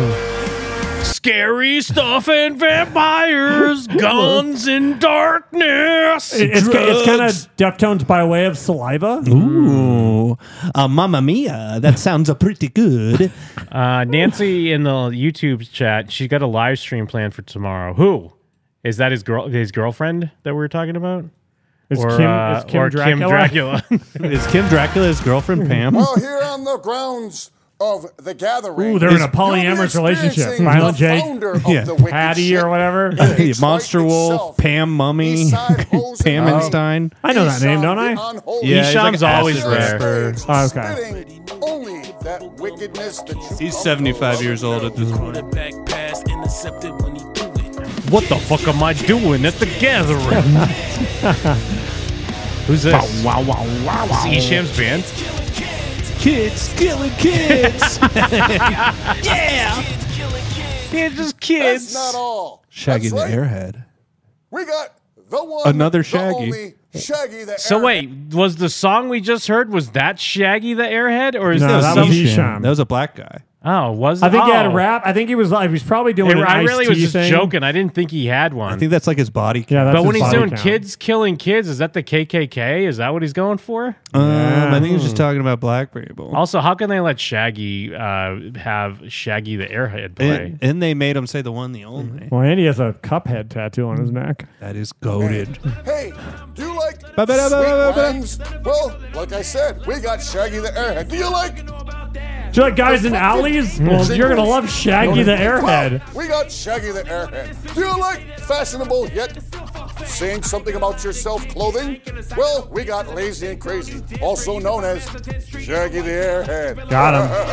Scary stuff and vampires, guns and darkness. it's kind of Deftones by way of Saliva. Ooh, Mamma Mia! That sounds pretty good. Nancy in the YouTube chat, she got a live stream planned for tomorrow. Who? Is that his girlfriend that we were talking about? Is Or, Kim Dracula? Is Kim Dracula his girlfriend Pam? Well, here on the grounds of the gathering. Ooh, they're in a polyamorous relationship. Violent Jake, Yeah. Patty or whatever. Hey, Monster Wolf, Pam Mummy, Pam Einstein. I know that name, don't I? Yeah, he's like Esham's always acid rare. rapper. Oh, okay. Only that wickedness that you He's come 75 from years old at this point. What the fuck am I doing at the gathering? Who's this? Wow, wow, wow, wow. Is Esham's band? Kids killing kids. Yeah, just kids. That's not all. Shaggy That's the right. Airhead. We got the one, Another the Shaggy. only Shaggy the So Airhead. wait, was the song we just heard, was that Shaggy the Airhead, or is No, this that some? was Esham. That was a black guy. Oh, was I think he had a oh. rap. I think he was probably doing an I really was Ice-T just thing. joking. I didn't think he had one. I think that's like his body. Yeah, that's but when his he's body doing count. kids killing kids, is that the KKK? Is that what he's going for? I think he was just talking about black people. Also, how can they let Shaggy have Shaggy the Airhead play? And they made him say the one, the only. Well, Andy has a Cuphead tattoo on his neck. That is goaded. Hey, do you like Ba-ba-da-ba-ba-ba. sweet wines? Well, like I said, we got Shaggy the Airhead. Do you like Do you like guys in alleys? Well, you're going to love Shaggy the Airhead. Well, we got Shaggy the Airhead. Do you like fashionable yet saying something about yourself clothing? Well, we got Lazy and Crazy, also known as Shaggy the Airhead. Got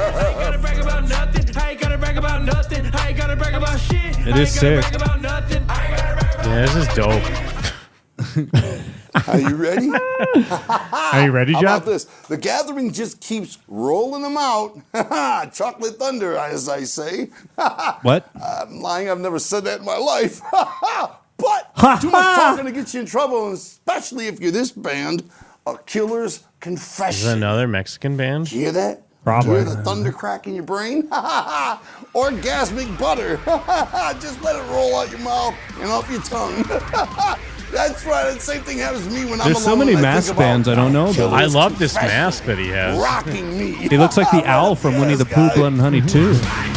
him. It is sick. Yeah, this is dope. Are you ready? Are you ready, How Jeff? about this? The gathering just keeps rolling them out. Chocolate thunder, as I say. What? I'm lying. I've never said that in my life. But too much talking to get you in trouble, and especially if you're this band, A Killer's Is Confession. it another Mexican band? Hear that? Probably. Hear the thunder crack in your brain? Orgasmic butter. Just let it roll out your mouth and off your tongue. That's right. The same thing happens to me when I'm There's so alone many and I mask think about bands I don't know about. Killer's I love this Confession. mask that he has. Rocking me. He looks like the owl from Winnie the Pooh, Blood and Honey 2.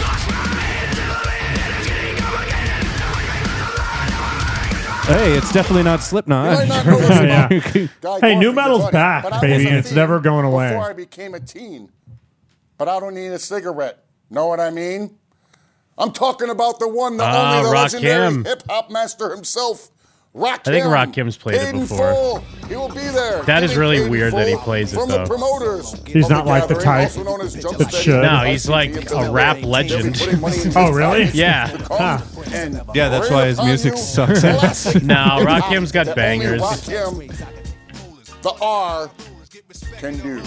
Hey, it's definitely not Slipknot. You might not know this Yeah. about Guy Hey, new Gardner, metal's buddy, back, but I was baby, a and it's fiend never going away. Before I became a teen. But I don't need a cigarette. Know what I mean? I'm talking about the one, the only, the legendary Rakim. hip-hop master himself, Rakim. I think Rakim's played it Paid in before. full. He will be there. That is Getting really paid in weird that he full plays it, from though. the promoters. He's of not like the gathering, type also known as Jump that Steady. should. No, he's like a rap legend. Oh, really? Yeah. Yeah, that's why his music sucks. No, Rakim's got bangers. The R can do.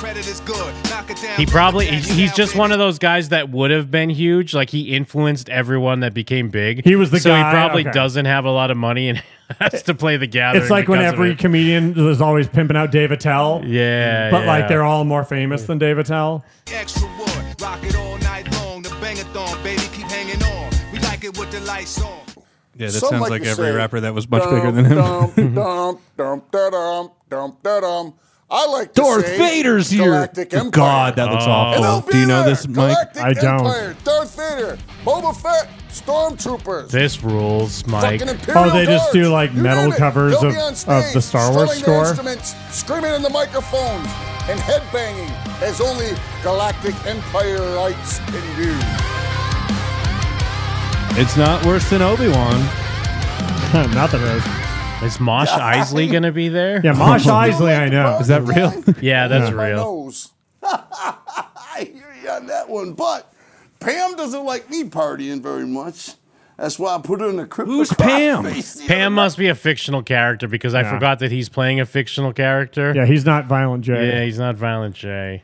He's just one of those guys that would have been huge. Like, he influenced everyone that became big. He was the so guy, he probably okay. doesn't have a lot of money and has to play the gathering. It's like when because of every it. comedian is always pimping out Dave Attell. Yeah, But like yeah. they're all more famous than Dave Attell. Extra wood, rock it all night long. The bang-a-thon, baby, keep hanging on. We like it with the lights on. Yeah, that Some sounds like like to every say, rapper that was much bigger than him. Dum, dum, dum, da-dum, dum, da-dum. I like to Darth say Vader's here. Galactic Empire. God, that looks And awful. they'll be Do you know there. this, Mike? Galactic I don't. Empire, Darth Vader, Boba Fett, Stormtroopers. This rules, Mike. Fucking Imperial Oh, they just Guards. do, like, You metal name it. covers They'll of- be on of stage, the Star Wars strumming their score? instruments, screaming in the microphones, and headbanging as only Galactic Empire-ites can do. It's not worse than Obi-Wan. Not that it is. Is Mosh Isley going to be there? Yeah, Mosh Isley, I know. Is that real? Yeah, that's My real. nose. I hear you on that one, but Pam doesn't like me partying very much. That's why I put her in the crypto. Who's Pam? Pam must be a fictional character because I Yeah. forgot that he's playing a fictional character. Yeah, he's not Violent J. Yeah, he's not Violent J.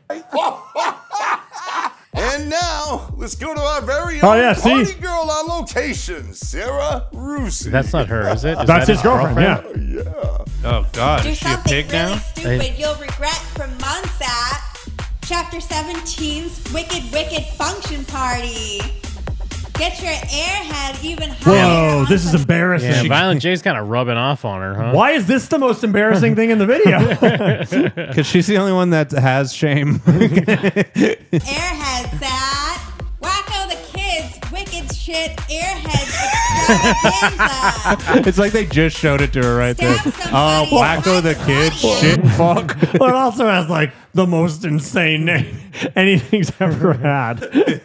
And now, let's go to our very Oh, own yeah, see? party girl on location, Sarah Rusi. That's not her, is it? Is That's that his girlfriend, yeah. Oh, God. Do Is she a something pig really now? stupid you'll regret for months at Chapter 17's Wicked Wicked Function Party. Get your airhead even higher. Whoa, on this is some- embarrassing. Yeah, Violent J's kind of rubbing off on her, huh? Why is this the most embarrassing thing in the video? Because she's the only one that has shame. Airheads at Wacko the Kids Wicked Shit Airhead Extravaganza. It's like they just showed it to her right there. Stab somebody Oh, Wacko the right Kid. on you. Shit, fuck. Well, it also has like the most insane name anything's ever had.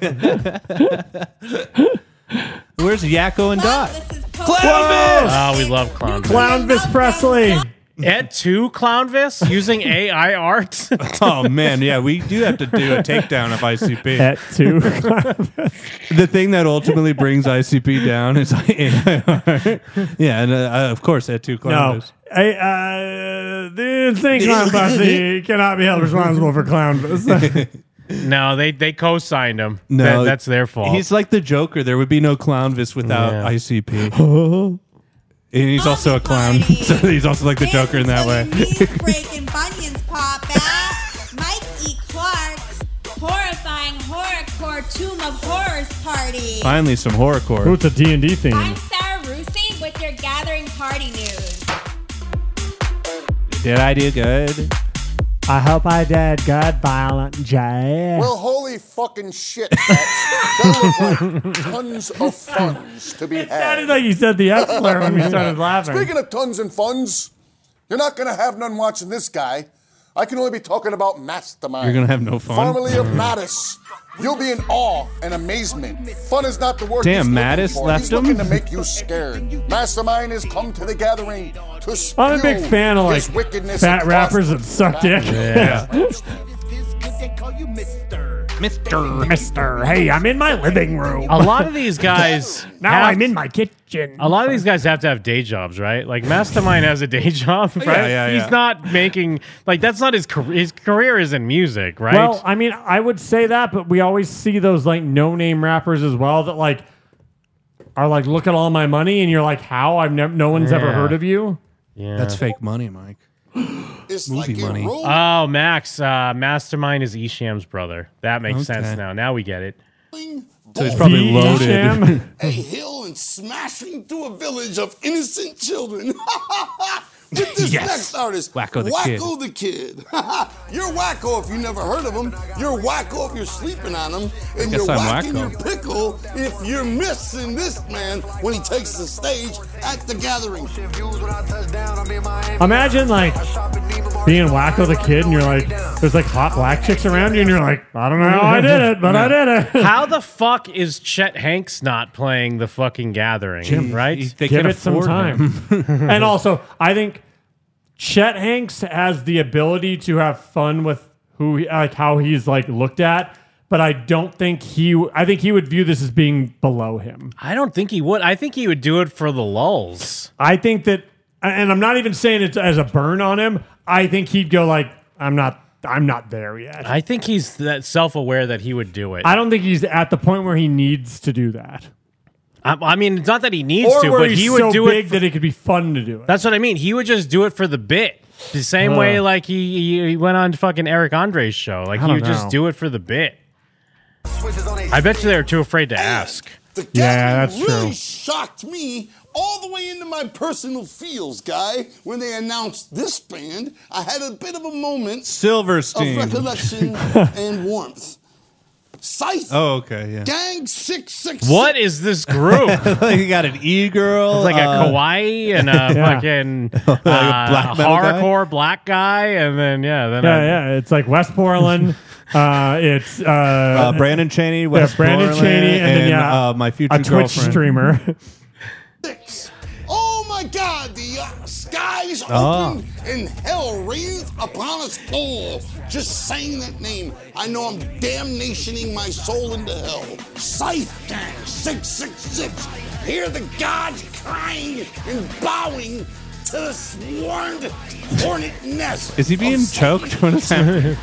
Where's Yakko and Well, Dot? this is Clownvis! Oh, we love Clownvis. Clownvis Presley. Ed 2 Clownvis using AI art? Oh, man. Yeah, we do have to do a takedown of ICP. At 2. The thing that ultimately brings ICP down is AI. Yeah, and of course, at 2 No. Clownvis. The insane clown posse cannot be held responsible for Clownvis. No, they co-signed him. No, That's their fault. He's like the Joker. There would be no Clownvis without Yeah. ICP. And he's also a clown. Party. So he's also like the Joker in that way. Until your knees break and bunions pop out. Mike E. Clark's horrifying horrorcore Tomb of Horrors party. Finally, some horrorcore. Ooh, it's a D&D theme. I'm Sarah Rusi with your gathering party news. Did I do good? I hope I did good, Violent J. Well, holy fucking shit, that look like tons of funds to be It sounded had. like you said the F slur when we started laughing. Speaking of tons and funds, you're not going to have none watching this guy. I can only be talking about Mastermind. You're gonna have no fun? Formerly of Mattis. You'll be in awe and amazement. Fun is not the word Damn, he's looking Mattis for. left He's him? looking to make you scared. Mastermind has come to the gathering to spew I'm a big fan of his like wickedness fat across rappers the that suck dick. Yeah. Mister, hey, I'm in my living room. a lot of these guys Now have- I'm in my kitchen. A lot of these guys have to have day jobs, right? Like Mastermind has a day job, right? yeah, He's yeah. not making like that's not his career. His career is in music, right? Well, I mean, I would say that, but we always see those like no-name rappers as well that like are like, look at all my money, and you're like, how? No one's ever Yeah. heard of you. yeah. That's fake money, Mike. It's Movie like money. Oh, Max, Mastermind is Esham's brother. That makes Okay. sense now. Now we get it. So he's probably loaded. Sham. a hill and smashing through a village of innocent children. With this Yes. next artist, Wacko the Wacko the Kid. You're wacko if you never heard of him. You're wacko if you're sleeping on him. And Guess you're I'm whacking wacko. your pickle if you're missing this man when he takes the stage at the gathering. Imagine like being Wacko the Kid, and you're like, there's like hot black chicks around you, and you're like, I don't know how I did it, but I did it. How the fuck is Chet Hanks not playing the fucking gathering? Right? They Give can it some afford time. him. And also, I think Chet Hanks has the ability to have fun with how he's like looked at, but I don't think I think he would view this as being below him. I don't think he would. I think he would do it for the lulls. I think that, and I'm not even saying it as a burn on him. I think he'd go like, I'm not there yet. I think he's that self-aware that he would do it. I don't think he's at the point where he needs to do that. I mean, it's not that he needs Or to, where but he's he would so do big it. that it could be fun to do it. That's what I mean. He would just do it for the bit. The same way like he went on fucking Eric Andre's show. Like I he don't would just know. do it for the bit. I bet you they were too afraid to ask. The Yeah, gathering that's really true. shocked me all the way into my personal feels, Guy. When they announced this band, I had a bit of a moment Silverstein. of recollection and warmth. Scythe. Oh, okay, yeah. Gang 666. What is this group? You got an e-girl. It's like a kawaii and a fucking black metal hardcore black guy, and then It's like West Portland. It's Brandon Chaney, West Brandon Portland, Chaney, and then my future a Twitch girlfriend. streamer. Oh my God, the skies opened and hell rained upon us all. Just saying that name, I know I'm damnationing my soul into hell. Scythe Gang 666. Hear the gods crying and bowing to the swarmed hornet nest. Is he being choked? What is happening?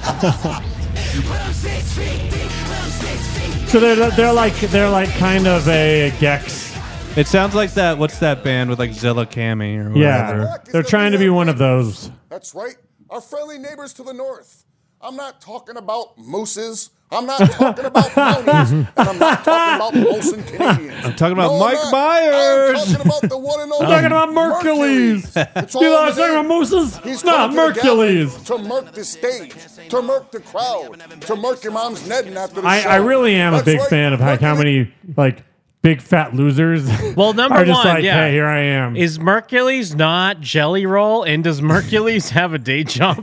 So they're like kind of a Gex. It sounds like that. What's that band with like Zilla Cami or whatever? Yeah, they're trying to be one of those. That's right. Our friendly neighbors to the north. I'm not talking about mooses. I'm not talking about mounties. And I'm not talking about Molson Canadians. I'm talking about No, Mike I'm Myers. I'm talking about the one and only. I'm talking about Mercules. It's You all know, in talking the about mooses? He's No, coming to the Mercules. gallery to murk the stage, to murk the crowd, to murk your mom's Ned after the show. I really am a That's big right, fan of how many like big fat losers. Well, number are just one, like, yeah. hey, here I am. Is Mercules not Jelly Roll? And does Mercules have a day job?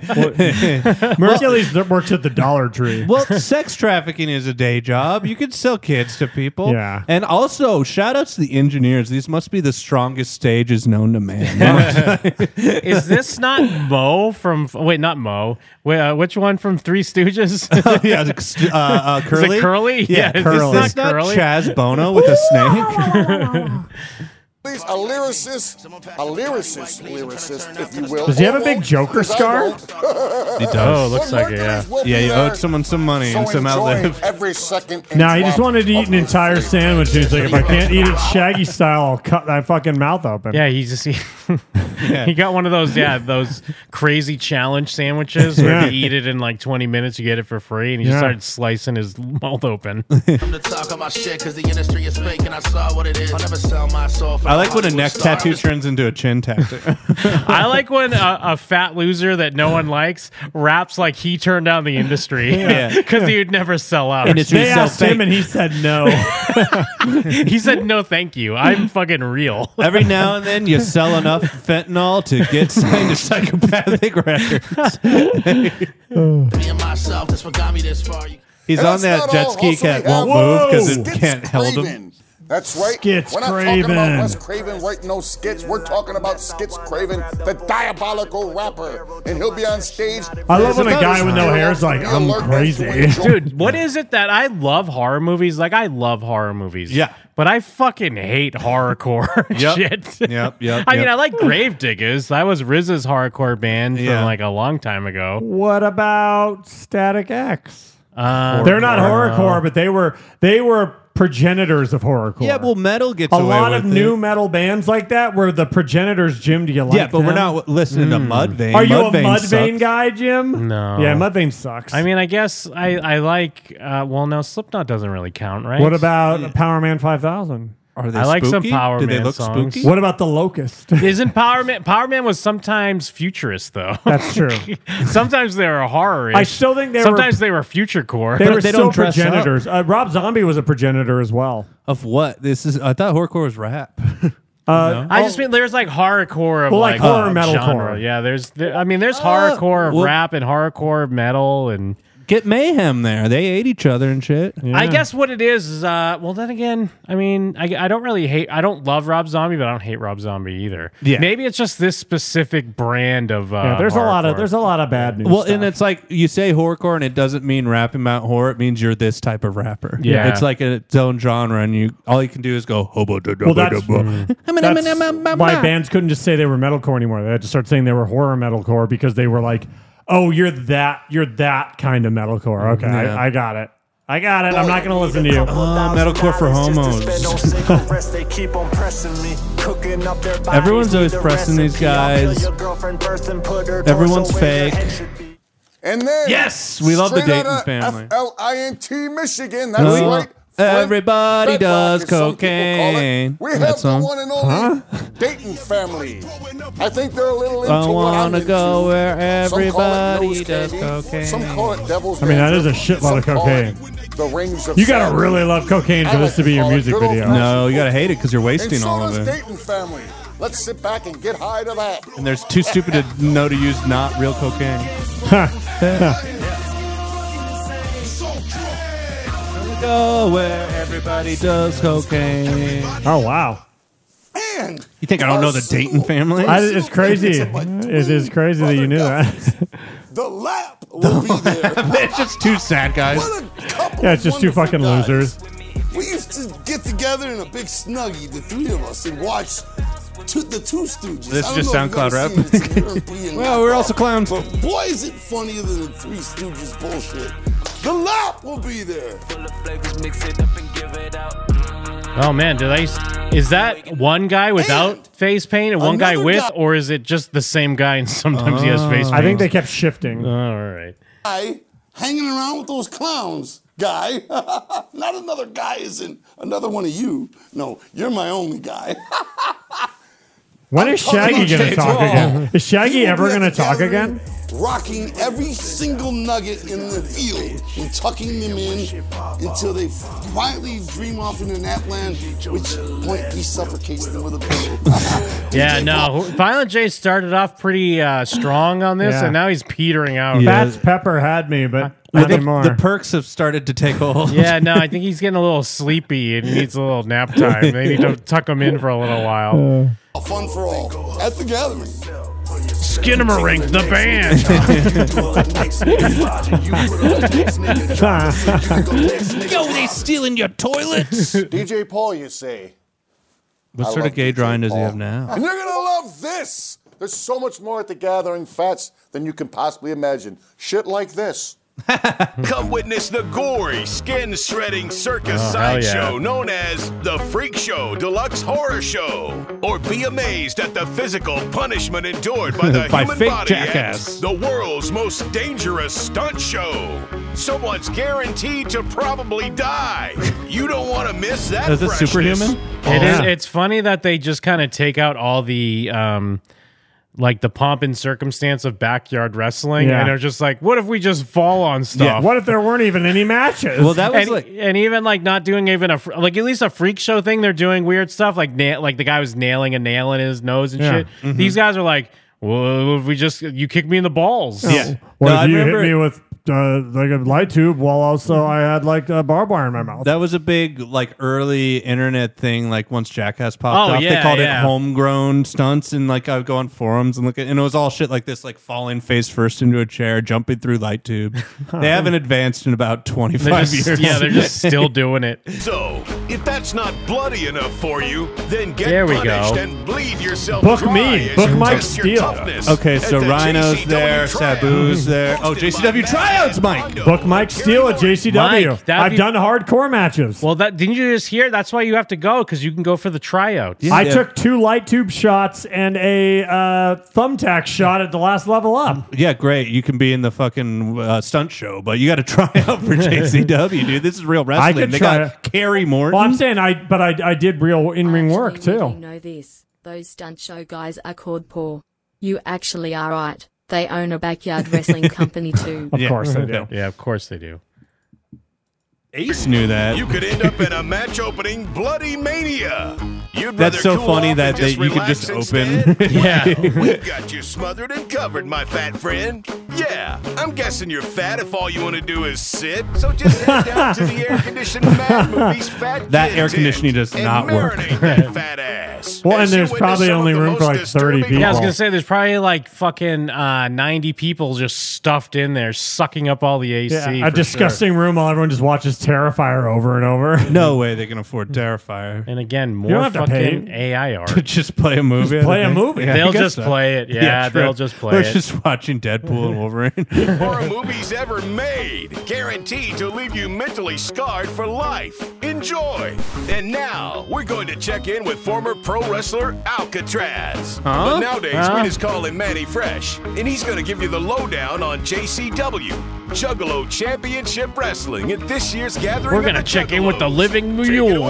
Mercules that works at the Dollar Tree. Well, sex trafficking is a day job. You can sell kids to people. Yeah. And also, shout outs to the engineers. These must be the strongest stages known to man. Is this not Mo from... Wait, not Mo. Which one from Three Stooges? Yeah, Curly? Is it Curly? Yeah, is Curly. this It's not not Curly? Chaz Bono with a snake. Please, a lyricist, if you will. Does he have a big Joker Because I scar? don't. He does. Oh, looks When like it, yeah. Mercury's will Yeah, be you there, owed someone some money so and some enjoy outlive. every second. No, he just drop wanted to eat of an the entire music. sandwich. He's like, if I can't eat it Shaggy style, I'll cut that fucking mouth open. Yeah, he just he got one of those those crazy challenge sandwiches where if you eat it in like 20 minutes, you get it for free, and he just started slicing his mouth open. I'm to talk about shit because the industry is fake and I saw what it is. I'll never sell my soul. I like when a neck tattoo turns into a chin tattoo. I like when a fat loser that no one likes raps like he turned down the industry because he would never sell out. They asked him and he said no. He said no, thank you. I'm fucking real. Every now and then you sell enough fentanyl to get signed to Psychopathic Records. Me and myself, that's what got me this far. He's on that jet ski that won't move because it can't hold him. That's right. Skits we're not talking about Craven. Wes Craven writing those skits. We're talking about Skits Craven, the diabolical rapper. And he'll be on stage. I love when a guy with no hair is like, I'm crazy. Dude, what is it that I love horror movies? Like, I love horror movies. Yeah. But I fucking hate horrorcore shit. Yep. I mean, I like Gravediggers. That was RZA's horrorcore band from like a long time ago. What about Static X? They're not horrorcore, but they were progenitors of horrorcore. Yeah, well, metal gets a away lot with of it. new metal bands like that were the progenitors. Jim, do you like Yeah, but we're them? not listening to Mudvayne. Are you a Mudvayne Mudvayne sucks. guy, Jim? No. Yeah, Mudvayne sucks. I mean, I guess I like, well, no, Slipknot doesn't really count, right? What about Power Man 5000? Are they I like some spooky? Power Do Man they look songs. spooky? What about The Locust? Isn't Power Man was sometimes futurist, though. That's true. Sometimes they were horror. I still think Sometimes they were future core. They were they still don't dress progenitors. Rob Zombie was a progenitor as well. Of what? I thought horrorcore was rap. I just mean there's like horrorcore of Well, like horror metalcore. genre. Yeah, there's horrorcore of well- rap and horrorcore of metal and Get Mayhem there. They ate each other and shit. I guess what it is well then again, I mean, I don't really hate, I don't love Rob Zombie, but I don't hate Rob Zombie either. Yeah. Maybe it's just this specific brand of There's a lot of bad news. Well, stuff. and it's like you say horrorcore, and it doesn't mean rapping about horror. It means you're this type of rapper. Yeah. It's like its own genre, and all you can do is go hobo. Well, that's why bands couldn't just say they were metalcore anymore. They had to start saying they were horror metalcore because they were like, oh, you're that kind of metalcore. Okay, Yeah. I got it. I'm not going to listen to you. Metalcore for homos. Everyone's always pressing these guys. Everyone's fake. And then, Yes, we love the straight Dayton outta family. FLINT, Michigan. That's right. Everybody Bedrock, does as some people call it. cocaine. We That have the song. one and only Dayton family. I think they're a little into I what I'm wanna into. go where Some call it everybody nose does candy, cocaine. Some call it devil's I mean, that is a dandruff, shitload of some call cocaine. it The rings of You gotta Saturn. really love cocaine I for like this to be to your call it music good video. old-fashioned No, you gotta hate it because you're wasting and so all does of it. Dayton family. Let's sit back and get high to that. And there's too stupid to know to use not real cocaine. Go where everybody does cocaine. Oh, wow. And You think I don't know the Dayton family? It's crazy. It is crazy that you knew that. the lap will be there. It's just two sad guys. What a couple Yeah, it's just of two wonderful fucking guys. losers. We used to get together in a big snuggie, the three of us, and watch the Two Stooges. This I is don't just know if SoundCloud you've ever rap. seen it. It's a European Well, we're knockoff. also clowns. But boy, is it funnier than the Three Stooges bullshit. The lap will be there. Oh man, is that one guy without face paint and one guy another with, guy- or is it just the same guy and sometimes he has face paint? I think they kept shifting. All right. Guy hanging around with those clowns. Guy. Not another guy is in another one of you. No, you're my only guy. When is Shaggy going to talk again? Is Shaggy ever going to talk again? Rocking every single nugget in the field and tucking them in until they quietly dream off into Napland, which point he suffocates them with a pillow. Yeah, no. Violent J started off pretty strong on this, Yeah. and now he's petering out. Fats Pepper had me, but I not think anymore. the perks have started to take hold. Yeah, no, I think he's getting a little sleepy and needs a little nap time. They need to tuck him in for a little while. Fun for all at the gathering. Skinamarink, the band. Yo, they stealing your toilets. DJ Paul, you say? What I sort love of gay DJ drawing does he Paul. have now? And you're gonna love this. There's so much more at the gathering, Fats, than you can possibly imagine. Shit like this. Come witness the gory, skin-shredding circus Oh, hell yeah. sideshow known as the Freak Show Deluxe Horror Show. Or be amazed at the physical punishment endured by the By human fake body jackass. at the world's most dangerous stunt show. Someone's guaranteed to probably die. You don't want to miss that Is it freshness. superhuman? It is. Yeah. It's funny that they just kind of take out all the like the pomp and circumstance of backyard wrestling, Yeah. and they're just like, what if we just fall on stuff? What if there weren't even any matches? Well, that was And, like and even like not doing even like at least a freak show thing, they're doing weird stuff like like the guy was nailing a nail in his nose and Yeah. shit. These guys are like, well, if we just you kick me in the balls. yeah. What No, if I you remember hit me with like a light tube while also I had like a barbed wire in my mouth? that was a big like early internet thing. Like once Jackass popped Oh, off, they yeah, called yeah. it homegrown stunts. And like I would go on forums and look at, and it was all shit like this, like falling face first into a chair, jumping through light tubes. They haven't advanced in about 25 They're just, years. yeah, they're just still doing it. So, if that's not bloody enough for you, then get There we punished go. and bleed yourself Book dry me. as Book you Mike test your Steele. toughness Okay, at so the Rhino's JCW there, tryouts, Sabu's there. Oh, hosted JCW by tryouts, Mike. Matt Book Mike Steele at JCW. Mike, that'd I've be- done hardcore matches. Well, that didn't you just hear? That's why you have to go because you can go for the tryouts. I took 2 light tube shots and a thumbtack shot at the last level up. Yeah, great. You can be in the fucking stunt show, but you got to try out for JCW, dude. This is real wrestling. could They try got Kerry Morton. Well, I'm saying I did real in-ring work Actually, you too. do know this. Those stunt show guys are called poor. You actually are right. They own a backyard wrestling company too. Of course they do. Yeah, of course they do. Ace knew that. You could end up in a match opening bloody mania. You'd That's rather so cool funny off that and you could relax just open. instead? Yeah. We've got you smothered and covered, my fat friend. Yeah, I'm guessing you're fat if all you want to do is sit. So just head down to the air-conditioned Mad Movies Fat That Kid air conditioning tent does and not work. marinate that fat ass. Well, and As you there's witness probably some only of the room for most like 30 disturbing- people. Yeah, I was gonna say there's probably like fucking 90 people just stuffed in there, sucking up all the AC. Yeah, a for disgusting room while everyone just watches Terrifier over and over. No way they can afford Terrifier. Sure. And again, don't more have to pay. fucking AI To art. just play a movie. Just play I a think. movie. Yeah, I They'll guess just so. play it. Yeah, true. they'll just play We're it. just watching Deadpool and Wolverine. Horror movies ever made, guaranteed to leave you mentally scarred for life. In enjoy. And now we're going to check in with former pro wrestler Alcatraz. Huh? But nowadays we just call him Manny Fresh, and he's going to give you the lowdown on JCW, Juggalo Championship Wrestling, at this year's gathering. We're gonna check in with the living mule.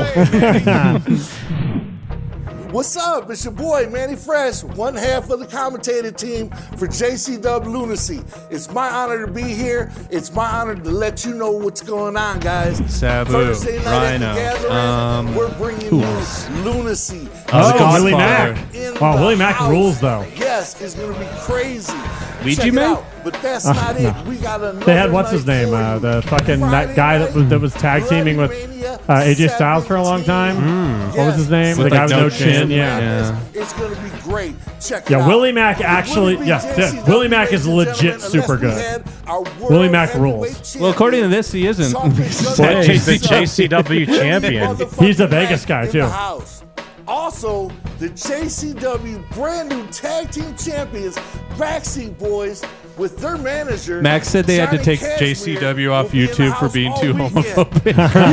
What's up? It's your boy, Manny Fresh, one half of the commentator team for JCW Lunacy. It's my honor to be here. It's my honor to let you know what's going on, guys. Sabu, Thursday night Rhino, at the gathering, we're bringing who you else? Lunacy. Oh, Willie Godfather. Mack. Wow, Willie Mack rules, though. Yes, it's going to be crazy. Ouija Check it Man? out. But that's not it. We got another They had what's his night name? for you. The fucking Friday guy night, that was tag teaming with AJ Styles for a long time. What was his name? With, the guy like, with no no chin. chin. Yeah. It's going to be great. Check it Yeah, out. Willie Mack It actually. wouldn't be Yeah, JCW, Willie Mack is ladies and legit gentlemen, super unless we good. had our world Willie Mack heavyweight rules. Well, according to this, he isn't. Hey, he's the JCW champion. He's a Vegas guy, in too. the house. Also, the JCW brand new tag team champions, Backseat Boys, with their manager. Max said they had to Johnny take Cashmere, JCW off will be in the YouTube for house being all too weekend. homophobic.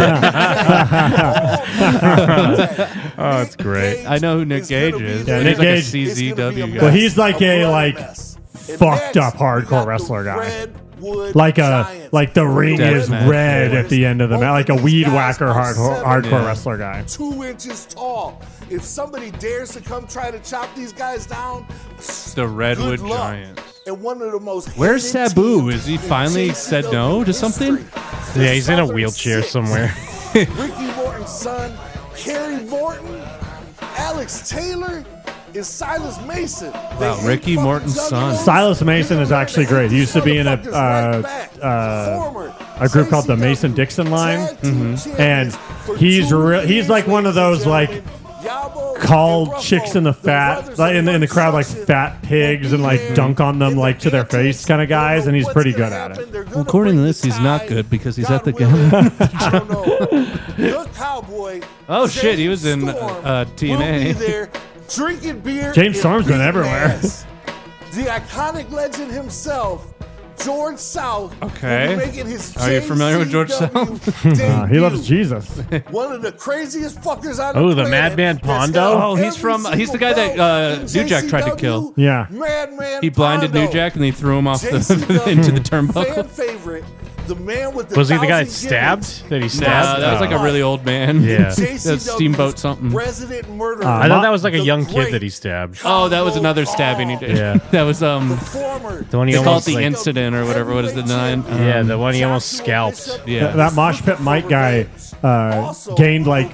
Oh, it's great. I know who Nick Gage is. Yeah, but Nick he's like Gage- a CZW guy. Well, he's like a like mess. And fucked next, up hardcore we got the wrestler guy. Redwood Like Giants. the ring Death is match. red at the end of the match, like a Both of weed these guys whacker are hardcore 7'8", wrestler guy. 2 inches tall. If somebody dares to come try to chop these guys down, The Redwood good luck. Giants. And one of the most Where's hated Sabu? teams Is he in finally JCW said no to something? history. Yeah, he's in a Southern wheelchair Six, somewhere. Ricky Morton's son, Kerry Morton, Alex Taylor, and Silas Mason. They Wow, hate Ricky fucking Morton's son. juggalos. Silas Mason is They're actually gonna great. He used to be in a motherfuckers right back. Former a group called the JCW Mason-Dixon line. tag team And champions for he's 2 real. He's years, like one of ladies those and like gentlemen. Yabo call and chicks in the Ruffo, fat, brothers like in the of crowd, like Construction, fat pigs, and like will be dunk on them there like to their face kind of guys, and he's pretty good at it. Well, according to this, he's not good because he's at the game. game. I don't know. The Cowboy. Oh, shit, he was in, James Storm TNA. Will be there drinking beer. James and Storm's been beating everywhere. ass. The iconic legend himself, George South. Okay. will be making his Are you familiar with George JCW South? He loves debut. Jesus. One of the craziest fuckers on Oh, the the planet Madman that's Pondo? got Oh, he's from- every he's the guy that, single belt in New Jack tried to JCW. kill. Yeah. Madman He blinded Pondo. New Jack and he threw him off the JCW into the fan turnbuckle. favorite, the man with the Was he the guy that 1,000 stabbed? gimmicks. That he Nah, stabbed? that was like a really old man. Yeah. That's JCW's Steamboat something. Resident murderer. I thought that was like a The young kid great that he stabbed. Oh, that was another stabbing he did. Yeah. That was former. The one he They call it almost the like, incident or whatever. What is the 9? yeah, the one he almost scalped. Yeah. That Mosh Pit Mike guy gained like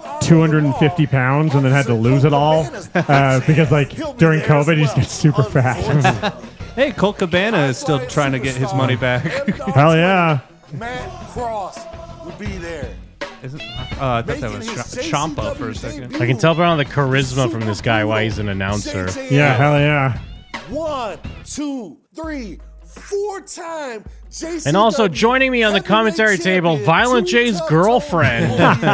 250 pounds and then had to lose it all because like during COVID he just gets super fat. Hey, Colt Cabana is still trying to get his money back. Hell yeah. Matt Cross will be there. I thought that was Champa for a second. I can tell by the charisma from this guy why he's an announcer. Yeah, hell yeah. 1, 2, 3, 4-time JCW. And also joining me on the commentary table, Violent J's girlfriend.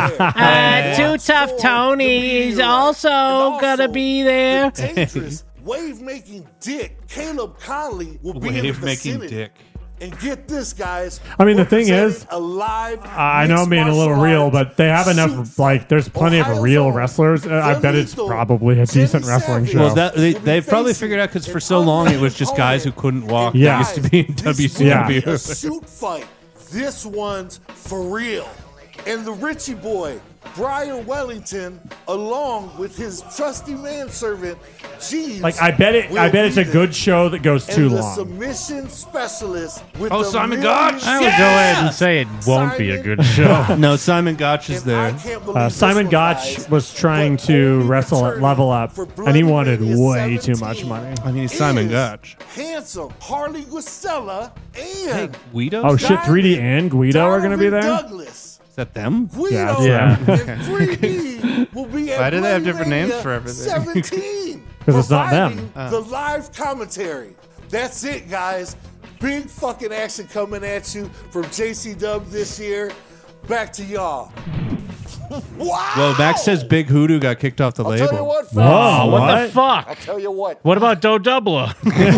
Too Tough Tony is also gonna be there. Dangerous wave-making dick Caleb Conley will be in the Wave-making vicinity. dick. And get this, guys. I mean, the we're thing is, presenting a live I know I'm mixed being a little martial real, arts but they have shoot enough, like, there's plenty of Ohio's real own wrestlers. I bet it's Lethal probably a decent Jimmy wrestling Savage show. Well, that, will be they've probably facing figured out because for an so long it was unranked just guys who couldn't walk. Yeah. That used to be in This WCW. will be a shoot fight. This one's for real. And the Richie boy, Brian Wellington, along with his trusty manservant, Jeeves. Like, I bet it's a good show that goes too and the long. submission specialist with Oh, the Simon million- Gotch! I would go ahead and say it won't be a good show. No, Simon Gotch is And I there. can't believe Simon this one, Gotch guys, was trying but to only wrestle at returning Level Up, for and he wanted Bloody way too 17 much money. I mean, he's Simon is Gotch. Handsome Harley Guisella and Guido? Oh shit, 3D and Guido are going to be there? Douglas. Is that them? Guido Yeah, Yeah. and 3D will be at Why do they have different Bloody names for Mania everything? 17. 'Cause it's not them. providing The live commentary. That's it, guys. Big fucking action coming at you from JCW this year. Back to y'all. Wow! Well, Max says Big Hoodoo got kicked off the I'll tell you label. what, Whoa, fellas. What what? the fuck? I'll tell you what. What about Do Doubler?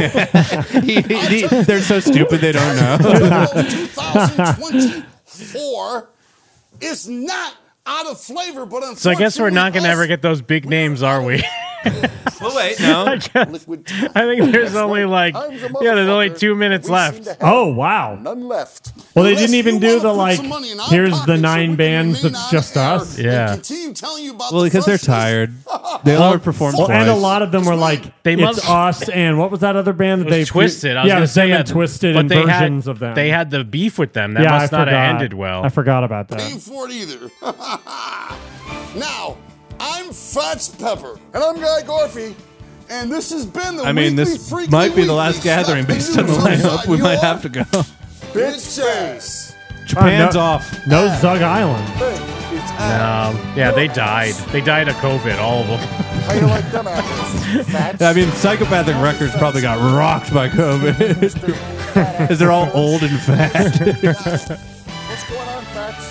They're so stupid they don't know. 2024 is not out of flavor, but unfortunately, So I guess we're not going to ever get those big names, are we? Well, wait, no. I think there's only like, there's only 2 minutes left. Oh, wow. None left. Well, they didn't even do the like, here's the 9 bands that's just us. Yeah. Well, because they're tired. They overperformed Well, twice. and a lot of them were like, it's us and what was that other band that they Twisted. I was yeah, gonna it was say, them and Twisted but and they versions had, of them. They had the beef with them. That yeah, must I not forgot. have ended well. I forgot about that. Paying for it either. Now, I'm Fats Pepper, and I'm Guy Gorfy, and this has been the this Weekly might be the Weekly last gathering based on the News lineup. Inside We might Your have to go. Bitch face. Japan's no, off. No Zug Island. Yeah, they died. They died of COVID, all of them. How you like them apples? Fats? I mean, Psychopathic Records probably got rocked by COVID. Because they're all old and fat. What's going on, Fats?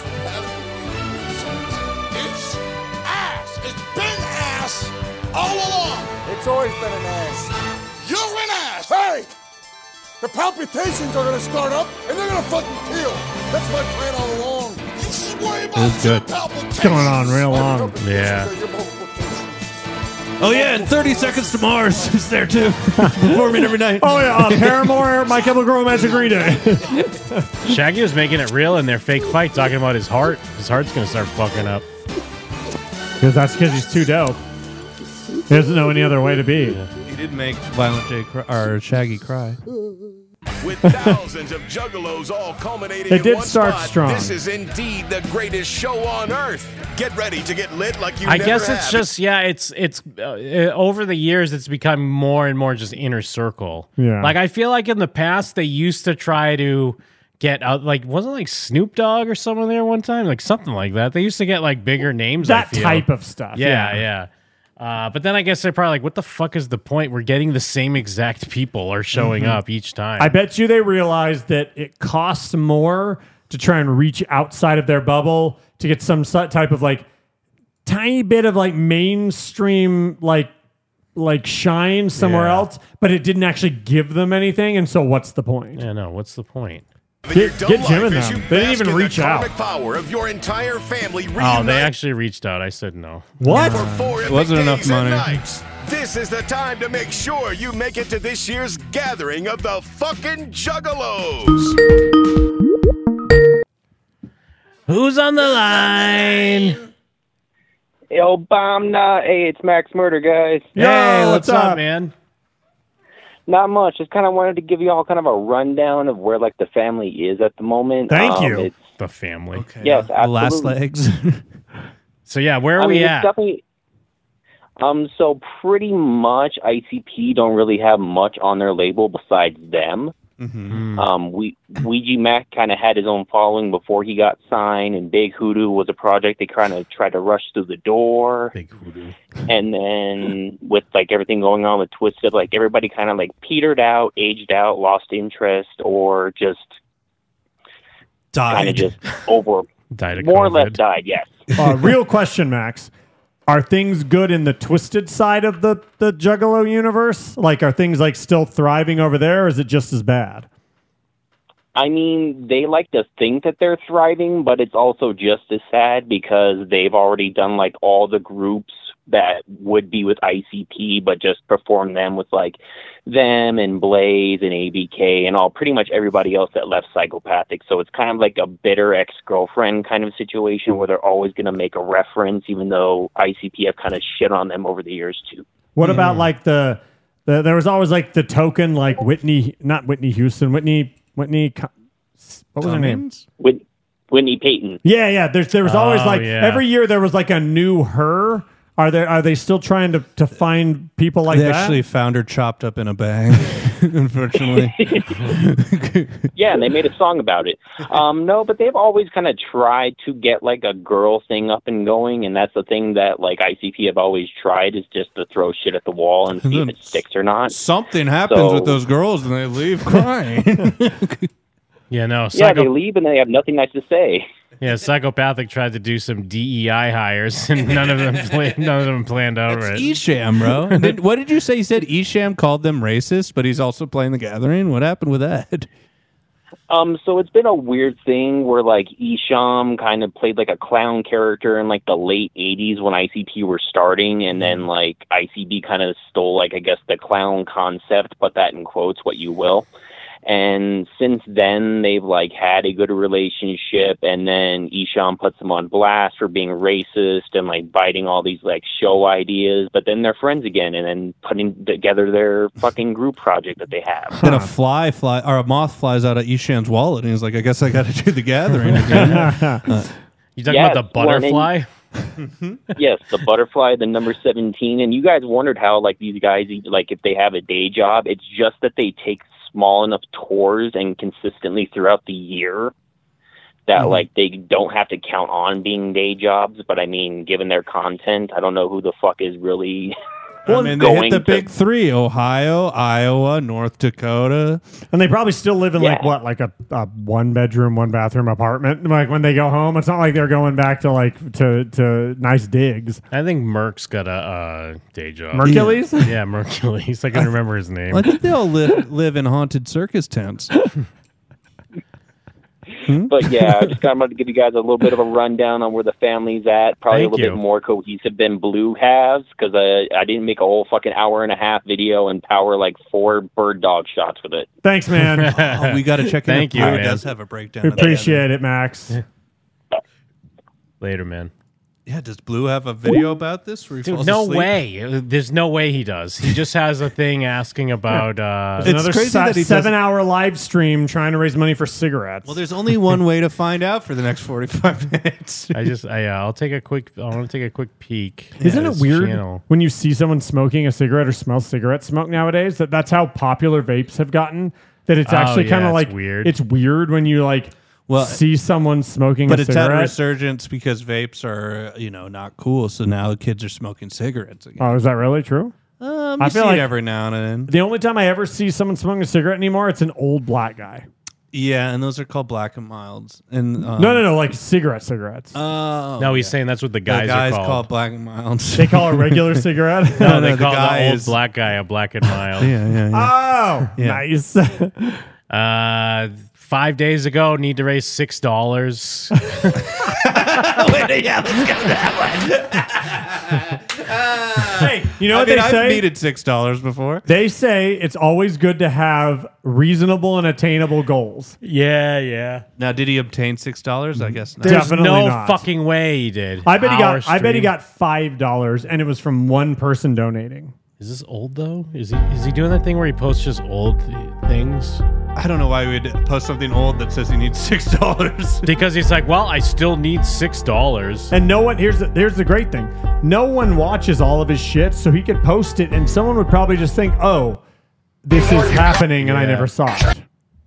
It's ass. It's been ass all along. It's always been an ass. You're an ass. Hey! The palpitations are gonna start up, and they're gonna fucking kill. That's my plan all along. You should worry about It was your good. palpitations. It's going on real long. Yeah. Oh, yeah, and 30 Seconds to Mars is there, too. Performing every night. Oh, yeah, Paramore, My Chemical Romance, and Green Day. Shaggy was making it real in their fake fight, talking about his heart. His heart's going to start fucking up. Because he's too dope. He doesn't know any other way to be. He did make Violent J or Shaggy cry. With thousands of juggalos all culminating They in did one start spot, strong. this is indeed the greatest show on earth. Get ready to get lit like you I never guess it's have. just, it's over the years, it's become more and more just inner circle. Yeah. Like, I feel like in the past, they used to try to get out, like, wasn't like Snoop Dogg or someone there one time? Like, something like that. They used to get, like, bigger names, That I feel. type of stuff. Yeah. But then I guess they're probably like, what the fuck is the point? We're getting the same exact people are showing up each time. I bet you they realized that it costs more to try and reach outside of their bubble to get some type of like tiny bit of like mainstream like shine somewhere Yeah. else, but it didn't actually give them anything. And so what's the point? Yeah, no, what's the point? Get Jim in them. They didn't even reach out. Power of your entire family Oh, they actually reached out. I said no. What? For 4 epic Wasn't enough days and money. nights. This is the time to make sure you make it to this year's gathering of the fucking Juggalos. Who's on the line? Yo, bomb nah. Hey, it's Max Murder, guys. Hey, what's up, man? Not much. Just kind of wanted to give you all kind of a rundown of where like the family is at the moment. Thank you. It's, The family. Okay. yes, The absolutely. last legs. So yeah, where are I we mean, it's at? definitely. So pretty much ICP don't really have much on their label besides them. Ouija Mac kind of had his own following before he got signed, and Big Hoodoo was a project they kind of tried to rush through the door. Big Hoodoo. And then with like everything going on with Twisted, like everybody kind of like petered out, aged out, lost interest, or just kind of just over, Died of more or less COVID. died. Yes. Real question, Max. Are things good in the Twisted side of the Juggalo universe? Like, are things like still thriving over there, or is it just as bad? I mean, they like to think that they're thriving, but it's also just as sad because they've already done like all the groups that would be with ICP, but just perform them with like them and Blaze and ABK and all pretty much everybody else that left Psychopathic. So it's kind of like a bitter ex-girlfriend kind of situation where they're always going to make a reference, even though ICP have kind of shit on them over the years too. What about like the there was always like the token like not Whitney Houston, Whitney. What was her name? Whitney Payton. Yeah. There was always like yeah. every year there was like a new her. Are they still trying to find people like They that? actually found her chopped up in a bag, unfortunately. Yeah, and they made a song about it. No, but they've always kind of tried to get like a girl thing up and going, and that's the thing that like ICP have always tried is just to throw shit at the wall and see if it sticks or not. Something happens with those girls and they leave crying. Yeah, no. Yeah, they leave and they have nothing nice to say. Yeah, Psychopathic tried to do some DEI hires, and none of them planned out right. Esham, bro. What did you say? You said Esham called them racist, but he's also playing the Gathering? What happened with that? So it's been a weird thing where like Isham kind of played like a clown character in like the late 80s when ICP were starting, and then like ICB kind of stole like I guess the clown concept, put that in quotes, what you will. And since then they've like had a good relationship, and then Isham puts him on blast for being racist and like biting all these like show ideas, but then they're friends again and then putting together their fucking group project that they have. Then a moth flies out of Isham's wallet, and he's like, "I guess I got to do the gathering again." You talking about the butterfly? Yes, the butterfly, the number 17. And you guys wondered how like these guys, like if they have a day job, it's just that they take small enough tours and consistently throughout the year that like they don't have to count on being day jobs. But I mean, given their content, I don't know who the fuck is really I mean, they hit the big three: Ohio, Iowa, North Dakota. And they probably still live in like what, like a 1-bedroom, 1-bathroom apartment. Like when they go home, it's not like they're going back to like to nice digs. I think Merc's got a day job. Mercules? Yeah, Mercules. I can remember his name. I think they all live in haunted circus tents. But yeah, I just kind of wanted to give you guys a little bit of a rundown on where the family's at. Probably a little bit more cohesive than Blue has, because I didn't make a whole fucking hour-and-a-half video and power like 4 bird dog shots with it. Thanks, man. Oh, we got to check in. Thank you, Blue man. does have a breakdown. We of that. appreciate it, Max. Later, man. Yeah, does Blue have a video about this? Where he Dude, falls no asleep? way. There's no way he does. He just has a thing asking about. There's another crazy that he 7-hour live stream trying to raise money for cigarettes. Well, there's only one way to find out for the next 45 minutes. I'll take a quick. I want to take a quick peek. Isn't at it his weird channel. when you see someone smoking a cigarette or smell cigarette smoke nowadays? That's how popular vapes have gotten. That it's actually kind of like weird. It's weird when you like see someone smoking But a it's at a cigarette. resurgence because vapes are, not cool. So now the kids are smoking cigarettes again. Oh, is that really true? I I see feel it like every now and then. the only time I ever see someone smoking a cigarette anymore, it's an old black guy. Yeah, and those are called Black and Milds. And No, like cigarettes. Oh, No, he's saying that's what the guys, guys are called. call Black and Milds. They call a regular cigarette. No, they the call guy the old is- black guy a black and mild. Oh, Yeah. nice. 5 days ago, need to raise $6. Yeah, let's go that one. Hey, you know what they I've say? needed $6 before. They say it's always good to have reasonable and attainable goals. Yeah. Now, did he obtain $6? I guess not. There's Definitely no not. fucking way he did. I bet he Our got stream. $5, and it was from one person donating. Is this old though? Is he doing that thing where he posts just old things? I don't know why we'd post something old that says he needs $6. Because he's like, well, I still need $6. And no one here's the great thing. No one watches all of his shit, so he could post it, and someone would probably just think, "Oh, this is happening," and I never saw it.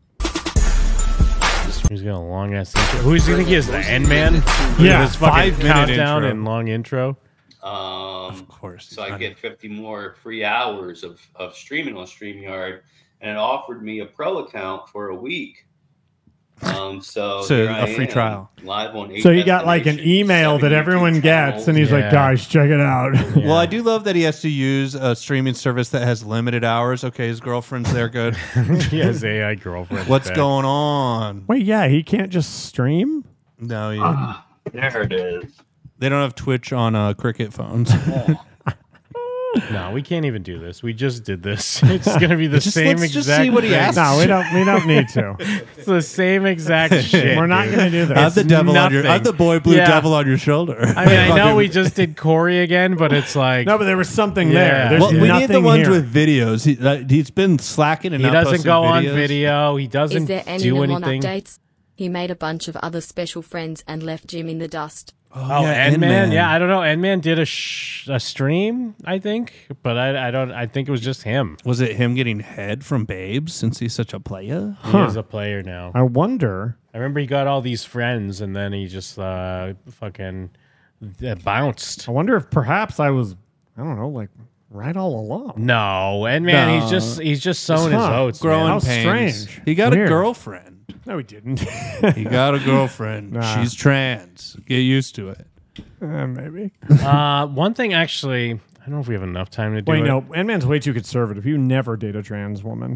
He's got a long ass intro. Who does he think he is? The End Man? Yeah, His fucking 5-minute countdown intro. and long intro. Of course. So I get 50 more free hours of streaming on StreamYard, and it offered me a pro account for a week. So here a I free am, trial. live on 8 So he got like an destinations, email 7 that everyone YouTube gets, channels. and he's like, "Guys, check it out." Well, I do love that he has to use a streaming service that has limited hours. Okay, his girlfriend's there. Good. He has AI girlfriend. What's back. going on? Wait, yeah, he can't just stream. No, There it is. they don't have Twitch on Cricket phones. No, we can't even do this. We just did this. It's going to be the same let's exact just see what he thing. asks. No, we don't need to. It's the same exact shit. We're not dude. going to do that. I have the devil on your. I have nothing. the boy blue Yeah. devil on your shoulder. I mean, I know we just did Corey again, but it's like No, but there was something Yeah. there. There's Well, we need the nothing ones here. with videos. He's been slacking and he not doesn't posting go on videos. video. He Is doesn't there any do Nimon anything. updates? He made a bunch of other special friends and left Jim in the dust. Oh, yeah, N-Man. N-Man. Yeah, I don't know. N-Man did a stream, I think, but I don't. I think it was just him. Was it him getting head from babes since he's such a player? He is a player now. I wonder. I remember he got all these friends, and then he just fucking bounced. I wonder if perhaps I was, I don't know, like right all along. No, N-Man. No. He's just sowing his oats. Growing man. How pains. strange. He got Weird. a girlfriend. No, he didn't. He got a girlfriend. Nah. She's trans. Get used to it. Maybe. One thing, actually, I don't know if we have enough time to do Wait, it. no, N-Man's way too conservative. You never date a trans woman.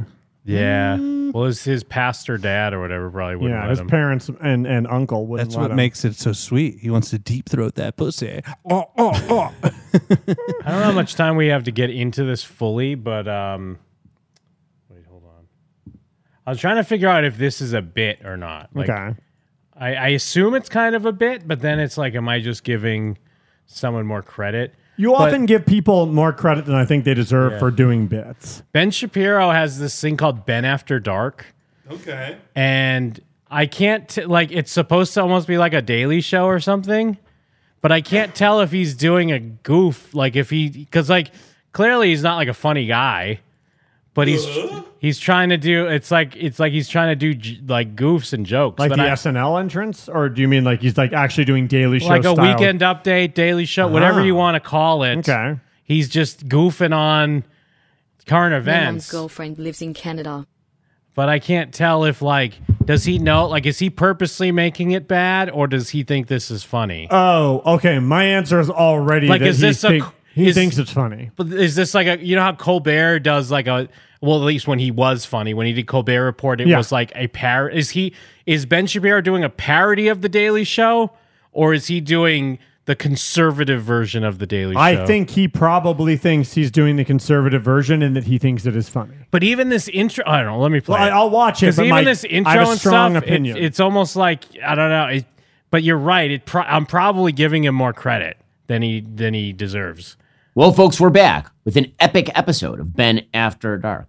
Yeah. Well, his pastor dad or whatever probably wouldn't Yeah, let his him. parents and uncle wouldn't That's let what him. makes it so sweet. He wants to deep throat that pussy. I don't know how much time we have to get into this fully, but wait, hold on. I was trying to figure out if this is a bit or not. Like, Okay. I assume it's kind of a bit, but then it's like, am I just giving someone more credit? You But often give people more credit than I think they deserve Yeah. for doing bits. Ben Shapiro has this thing called Ben After Dark. Okay. And I can't, like, it's supposed to almost be like a Daily Show or something, but I can't tell if he's doing a goof, like if because like clearly he's not like a funny guy, but he's trying to do, it's like he's trying to do like goofs and jokes. Like but the SNL entrance? Or do you mean like he's like actually doing Daily Show like a style? Weekend Update, Daily Show, whatever you want to call it. Okay. He's just goofing on current My mom's events. girlfriend lives in Canada. But I can't tell if, like, does he know, like, is he purposely making it bad or does he think this is funny? Oh, okay. My answer is already Like, that is this he thinks it's funny. But is this like you know how Colbert does like well, at least when he was funny, when he did Colbert Report, it Yeah. was like a is Ben Shapiro doing a parody of The Daily Show or is he doing the conservative version of The Daily Show? I think he probably thinks he's doing the conservative version and that he thinks it is funny. But even this intro, I don't know. Let me play. Well, it. I'll watch it, 'Cause but even my- this intro I have a and strong stuff, opinion. it's almost like I don't know. But you're right. I'm probably giving him more credit than he deserves. Well, folks, we're back with an epic episode of Ben After Dark.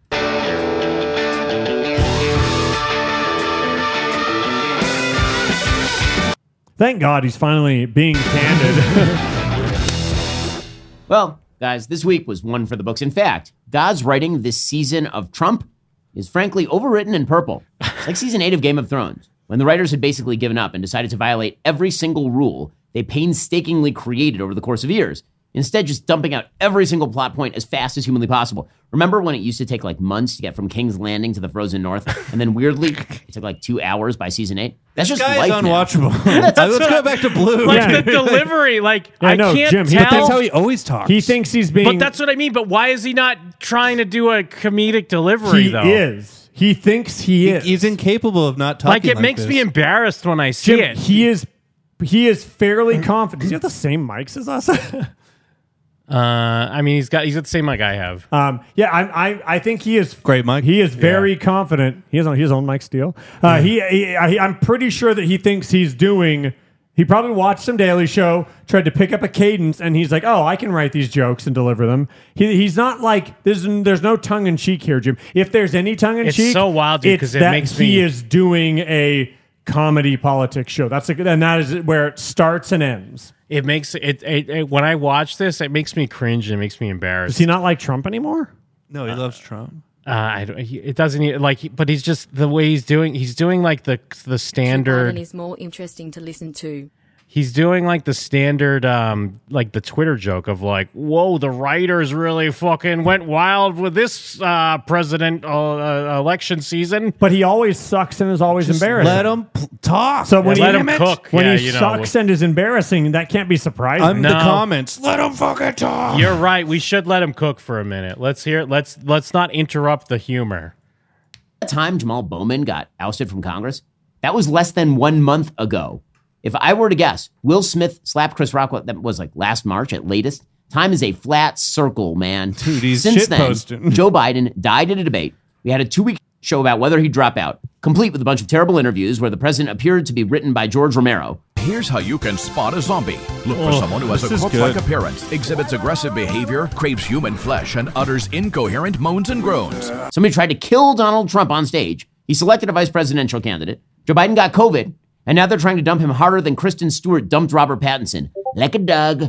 Thank God he's finally being candid. Well, guys, this week was one for the books. In fact, God's writing this season of Trump is frankly overwritten in purple. It's like season 8 of Game of Thrones, when the writers had basically given up and decided to violate every single rule they painstakingly created over the course of years, instead just dumping out every single plot point as fast as humanly possible. Remember when it used to take like months to get from King's Landing to the Frozen North, and then weirdly, it took like 2 hours by season 8? That's This just guy life is now. unwatchable. That's Let's go back to Blue. Like the delivery, like Yeah, I no, can't Jim, tell. That's how he always talks. He thinks he's being. But that's what I mean. But why is he not trying to do a comedic delivery he though? is. He thinks he is. He's incapable of not talking. Like it makes this. me embarrassed when I see Jim, it. he is fairly confident. Does he have the same mics as us? I mean, he's got the same mic I have. Yeah, I think he is great mic. He is very confident. He has his own mic steal. I'm pretty sure that he thinks he's doing. He probably watched some Daily Show, tried to pick up a cadence, and he's like, "Oh, I can write these jokes and deliver them." He's not like there's no tongue in cheek here, Jim. If there's any tongue in It's cheek, so wild, dude, 'cause it that makes he me- is doing a comedy politics show. And that is where it starts and ends. It makes it when I watch this, it makes me cringe and it makes me embarrassed. Does he not like Trump anymore? No, he loves Trump. It doesn't but he's just the way he's doing like the Biden standard. is more interesting to listen to. He's doing like the standard, like the Twitter joke of like, "Whoa, the writers really fucking went wild with this president election season." But he always sucks and is always embarrassing. Let him talk. So when Let he him cook. when Yeah, he you know, sucks and is embarrassing, that can't be surprising. I'm the comments. Let him fucking talk. You're right. We should let him cook for a minute. Let's hear. Let's not interrupt the humor. The time Jamal Bowman got ousted from Congress, that was less than 1 month ago. If I were to guess, Will Smith slapped Chris Rock, that was like last March at latest. Time is a flat circle, man. Dude, he's Since then, shitposting. Joe Biden died in a debate. We had a 2-week show about whether he'd drop out, complete with a bunch of terrible interviews where the president appeared to be written by George Romero. Here's how you can spot a zombie. Look for Oh, someone who has a this is corpse-like good. appearance, exhibits aggressive behavior, craves human flesh, and utters incoherent moans and groans. Somebody tried to kill Donald Trump on stage. He selected a vice presidential candidate. Joe Biden got COVID, and now they're trying to dump him harder than Kristen Stewart dumped Robert Pattinson. Like a dog.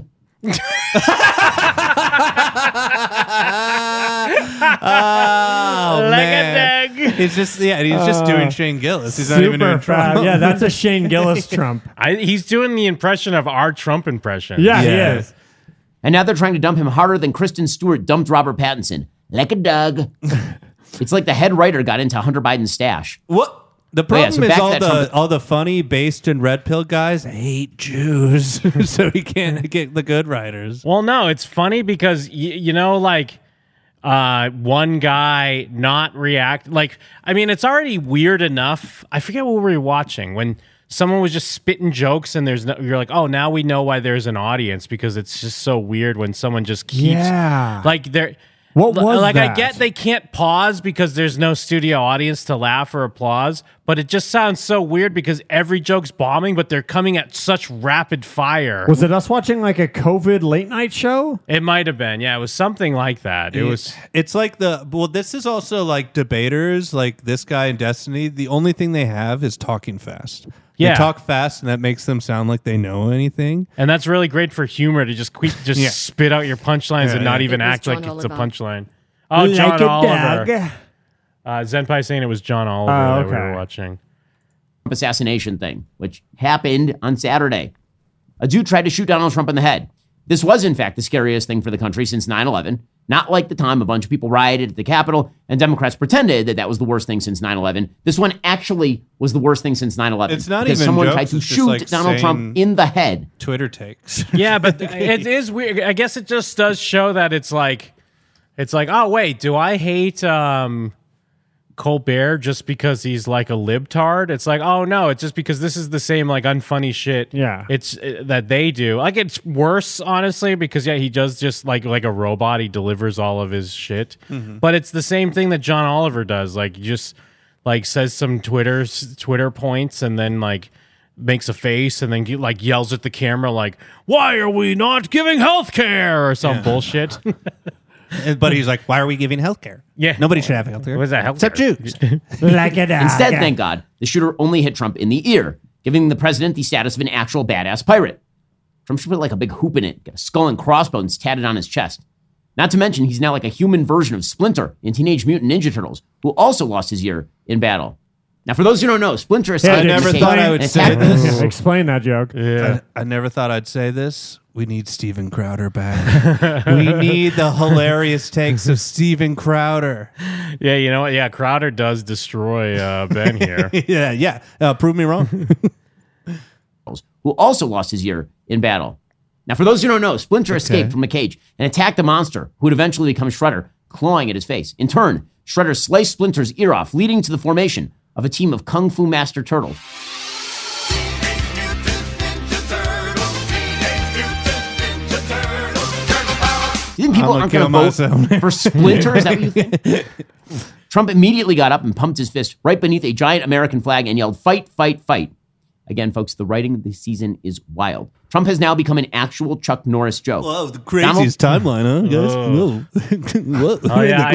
Oh Like a man, dog. he's just doing Shane Gillis. He's not even doing Trump. Yeah, that's a Shane Gillis Trump. He's doing the impression of our Trump impression. Yeah, he is. And now they're trying to dump him harder than Kristen Stewart dumped Robert Pattinson. Like a dog. It's like the head writer got into Hunter Biden's stash. What? The Oh, yeah, problem so is back to all that the Trump- all the funny based in red pill guys hate Jews, so he can't get the good writers. Well, no, it's funny because you know, like one guy not react. Like, I mean, it's already weird enough. I forget what we were watching when someone was just spitting jokes and you're like, oh, now we know why there's an audience, because it's just so weird when someone just keeps like they're. What was like that? I get they can't pause because there's no studio audience to laugh or applause, but it just sounds so weird because every joke's bombing, but they're coming at such rapid fire. Was it us watching like a COVID late night show? It might have been. Yeah, it was something like that. It's like this is also like debaters, like this guy in Destiny. The only thing they have is talking fast. Yeah. They talk fast, and that makes them sound like they know anything. And that's really great for humor to just spit out your punchlines and not even act like John it's a Oliver. punchline. Oh, John Like a Oliver. dog. Zenpai saying it was John Oliver that we were watching. Assassination thing, which happened on Saturday. A dude tried to shoot Donald Trump in the head. This was, in fact, the scariest thing for the country since 9/11. Not like the time a bunch of people rioted at the Capitol and Democrats pretended that was the worst thing since 9/11. This one actually was the worst thing since 9/11. It's not because even someone jokes, tried to it's just shoot like Donald Trump in the head. Twitter takes. Yeah, but it is weird. I guess it just does show that it's like, oh, wait, do I hate Colbert just because he's like a libtard? It's like, oh no, it's just because this is the same like unfunny shit. Yeah, it's that they do. Like, it's worse, honestly, because he does just like a robot. He delivers all of his shit, but it's the same thing that John Oliver does. Like, he just like says some Twitter points and then like makes a face and then like yells at the camera like, "Why are we not giving health care?" or some bullshit. But he's like, why are we giving health care? Yeah. Nobody should have health care. What is that, health except care? Jews. Like a dog. Instead, thank God, the shooter only hit Trump in the ear, giving the president the status of an actual badass pirate. Trump should put like a big hoop in it, get a skull and crossbones tatted on his chest. Not to mention, he's now like a human version of Splinter in Teenage Mutant Ninja Turtles, who also lost his ear in battle. Now, for those who don't know, Splinter escaped. I never thought I would say this. Explain that joke. Yeah. I never thought I'd say this. We need Steven Crowder back. We need the hilarious takes of Steven Crowder. Yeah, you know what? Yeah, Crowder does destroy Ben here. Yeah. Prove me wrong. Who also lost his ear in battle. Now, for those who don't know, Splinter escaped from a cage and attacked the monster, who would eventually become Shredder, clawing at his face. In turn, Shredder sliced Splinter's ear off, leading to the formation of a team of Kung Fu Master Turtles. You think people aren't going to vote for Splinter? Is that what you think? Trump immediately got up and pumped his fist right beneath a giant American flag and yelled, "Fight, fight, fight." Again, folks, the writing of the season is wild. Trump has now become an actual Chuck Norris joke. Whoa, the craziest timeline, huh, guys? Whoa. Oh yeah,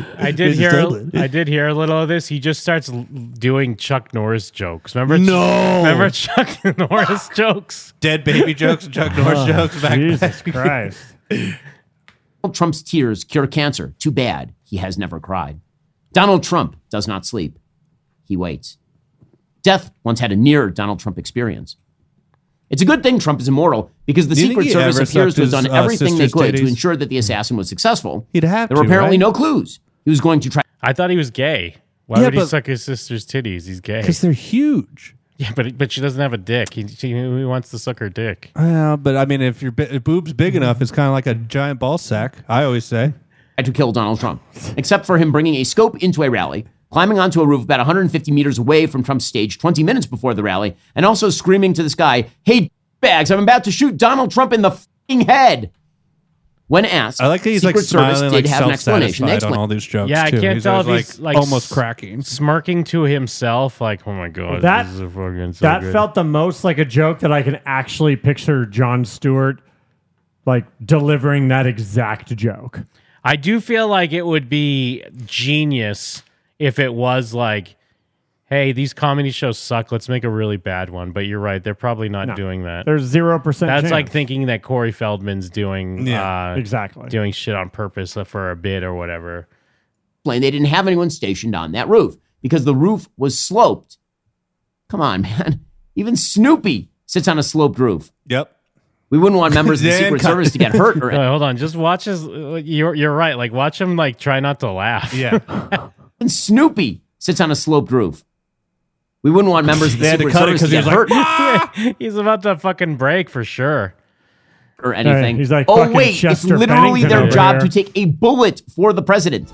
I did hear a little of this. He just starts doing Chuck Norris jokes. Remember Chuck Norris jokes? Dead baby jokes and Chuck Norris jokes back. Jesus Christ. Trump's tears cure cancer. Too bad he has never cried. Donald Trump does not sleep. He waits. Death once had a near Donald Trump experience. It's a good thing Trump is immortal because the Secret Service appears to have done everything they could to ensure that the assassin was successful. He'd have There were apparently no clues. He was going to try. I thought he was gay. Why would he suck his sister's titties? He's gay. Because they're huge. Yeah, but she doesn't have a dick. He wants to suck her dick. But I mean, if your boob's big enough, it's kind of like a giant ball sack. I always say. To kill Donald Trump, except for him bringing a scope into a rally, climbing onto a roof about 150 meters away from Trump's stage 20 minutes before the rally, and also screaming to the sky, "Hey, bags, I'm about to shoot Donald Trump in the f***ing head." When asked, I like that he's Secret like Service smiling, did like have an explanation. They self-satisfied on all these jokes. Yeah, I too. can't tell if he's like almost cracking, smirking to himself, like, "Oh my god, That- this is fucking so That good." felt the most like a joke that I can actually picture Jon Stewart like delivering that exact joke. I do feel like it would be genius if it was like, "Hey, these comedy shows suck. Let's make a really bad one." But you're right; they're probably not doing that. There's 0%. That's chance. like thinking that Corey Feldman's doing exactly doing shit on purpose for a bit or whatever. They didn't have anyone stationed on that roof because the roof was sloped. Come on, man. Even Snoopy sits on a sloped roof. Yep. We wouldn't want members of the Secret Service to get hurt or Hold on, just watch his. You're right. Like, watch him like try not to laugh. Yeah. And Snoopy sits on a sloped roof. We wouldn't want members of the Secret Service to get hurt. He's about to fucking break for sure. or anything. He's like oh, fucking wait, Chester it's literally Bennington their over job here. to take a bullet for the president.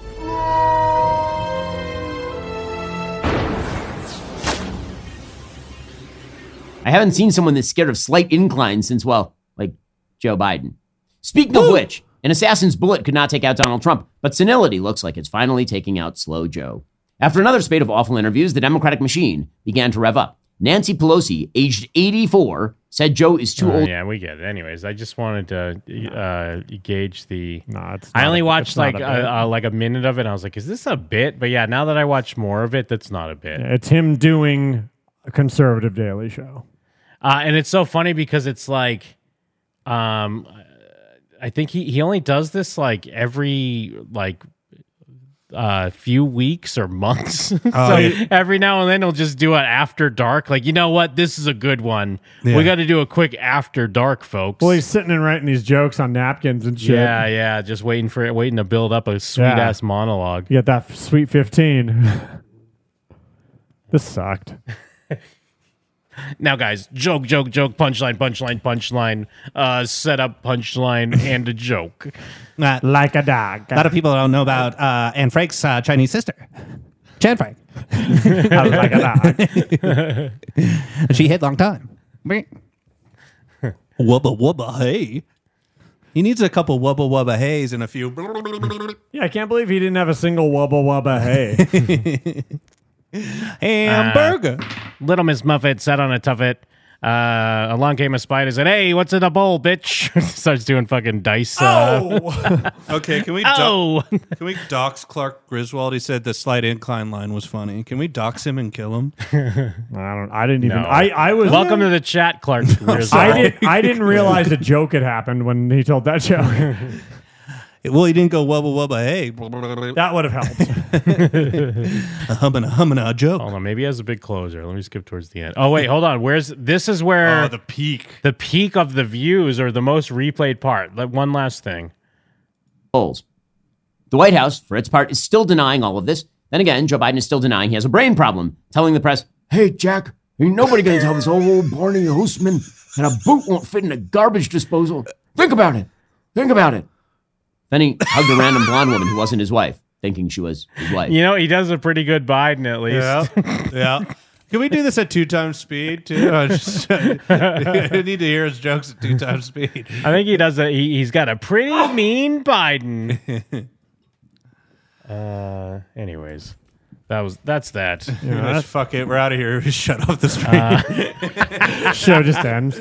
I haven't seen someone that's scared of slight inclines since, well, like Joe Biden. Speaking of which, an assassin's bullet could not take out Donald Trump, but senility looks like it's finally taking out Slow Joe. After another spate of awful interviews, the Democratic machine began to rev up. Nancy Pelosi, aged 84, said Joe is too old. Yeah, we get it. Anyways, I just wanted to gauge the. No, it's I not only a- watched it's not like a a minute of it. And I was like, is this a bit? But yeah, now that I watch more of it, that's not a bit. It's him doing a conservative daily show. And it's so funny because it's like, I think he only does this like every like few weeks or months. So yeah. every now and then he'll just do it after dark. Like, you know what? This is a good one. Yeah. We got to do a quick after dark, folks. Well, he's sitting and writing these jokes on napkins and shit. Yeah, just waiting to build up a sweet ass monologue. You got that sweet 15. This sucked. Now, guys, joke, punchline, set up, punchline, and a joke. Like a dog. A lot of people don't know about Anne Frank's Chinese sister, Chan Frank. Like a dog. She hit long time. Wubba wubba hey. He needs a couple wubba wubba hays and a few. Yeah, I can't believe he didn't have a single wubba wubba hey. Hamburger. Little Miss Muffet sat on a tuffet. Along came a spider, said, "Hey, what's in a bowl, bitch?" Starts doing fucking dice. Okay, can we can we dox Clark Griswold? He said the slight incline line was funny. Can we dox him and kill him? I didn't even. No. I was. Welcome to the chat, Clark. I didn't realize a joke had happened when he told that joke. Well, he didn't go wubba wubba hey. That would have helped. A humming a joke. Hold on, maybe he has a big closer. Let me skip towards the end. Oh wait, hold on. This is where the peak of the views or the most replayed part. Like one last thing. Polls. The White House, for its part, is still denying all of this. Then again, Joe Biden is still denying he has a brain problem, telling the press, "Hey, Jack, ain't nobody gonna tell this old Barney Houseman that a boot won't fit in a garbage disposal. Think about it. Think about it." Then he hugged a random blonde woman who wasn't his wife, thinking she was his wife. You know, he does a pretty good Biden, at least. Yeah. Can we do this at 2 times speed, too? I need to hear his jokes at 2 times speed. I think he does. He's got a pretty mean Biden. Anyways, that's that. Yeah, fuck it. We're out of here. Shut off the stream. Show just ends.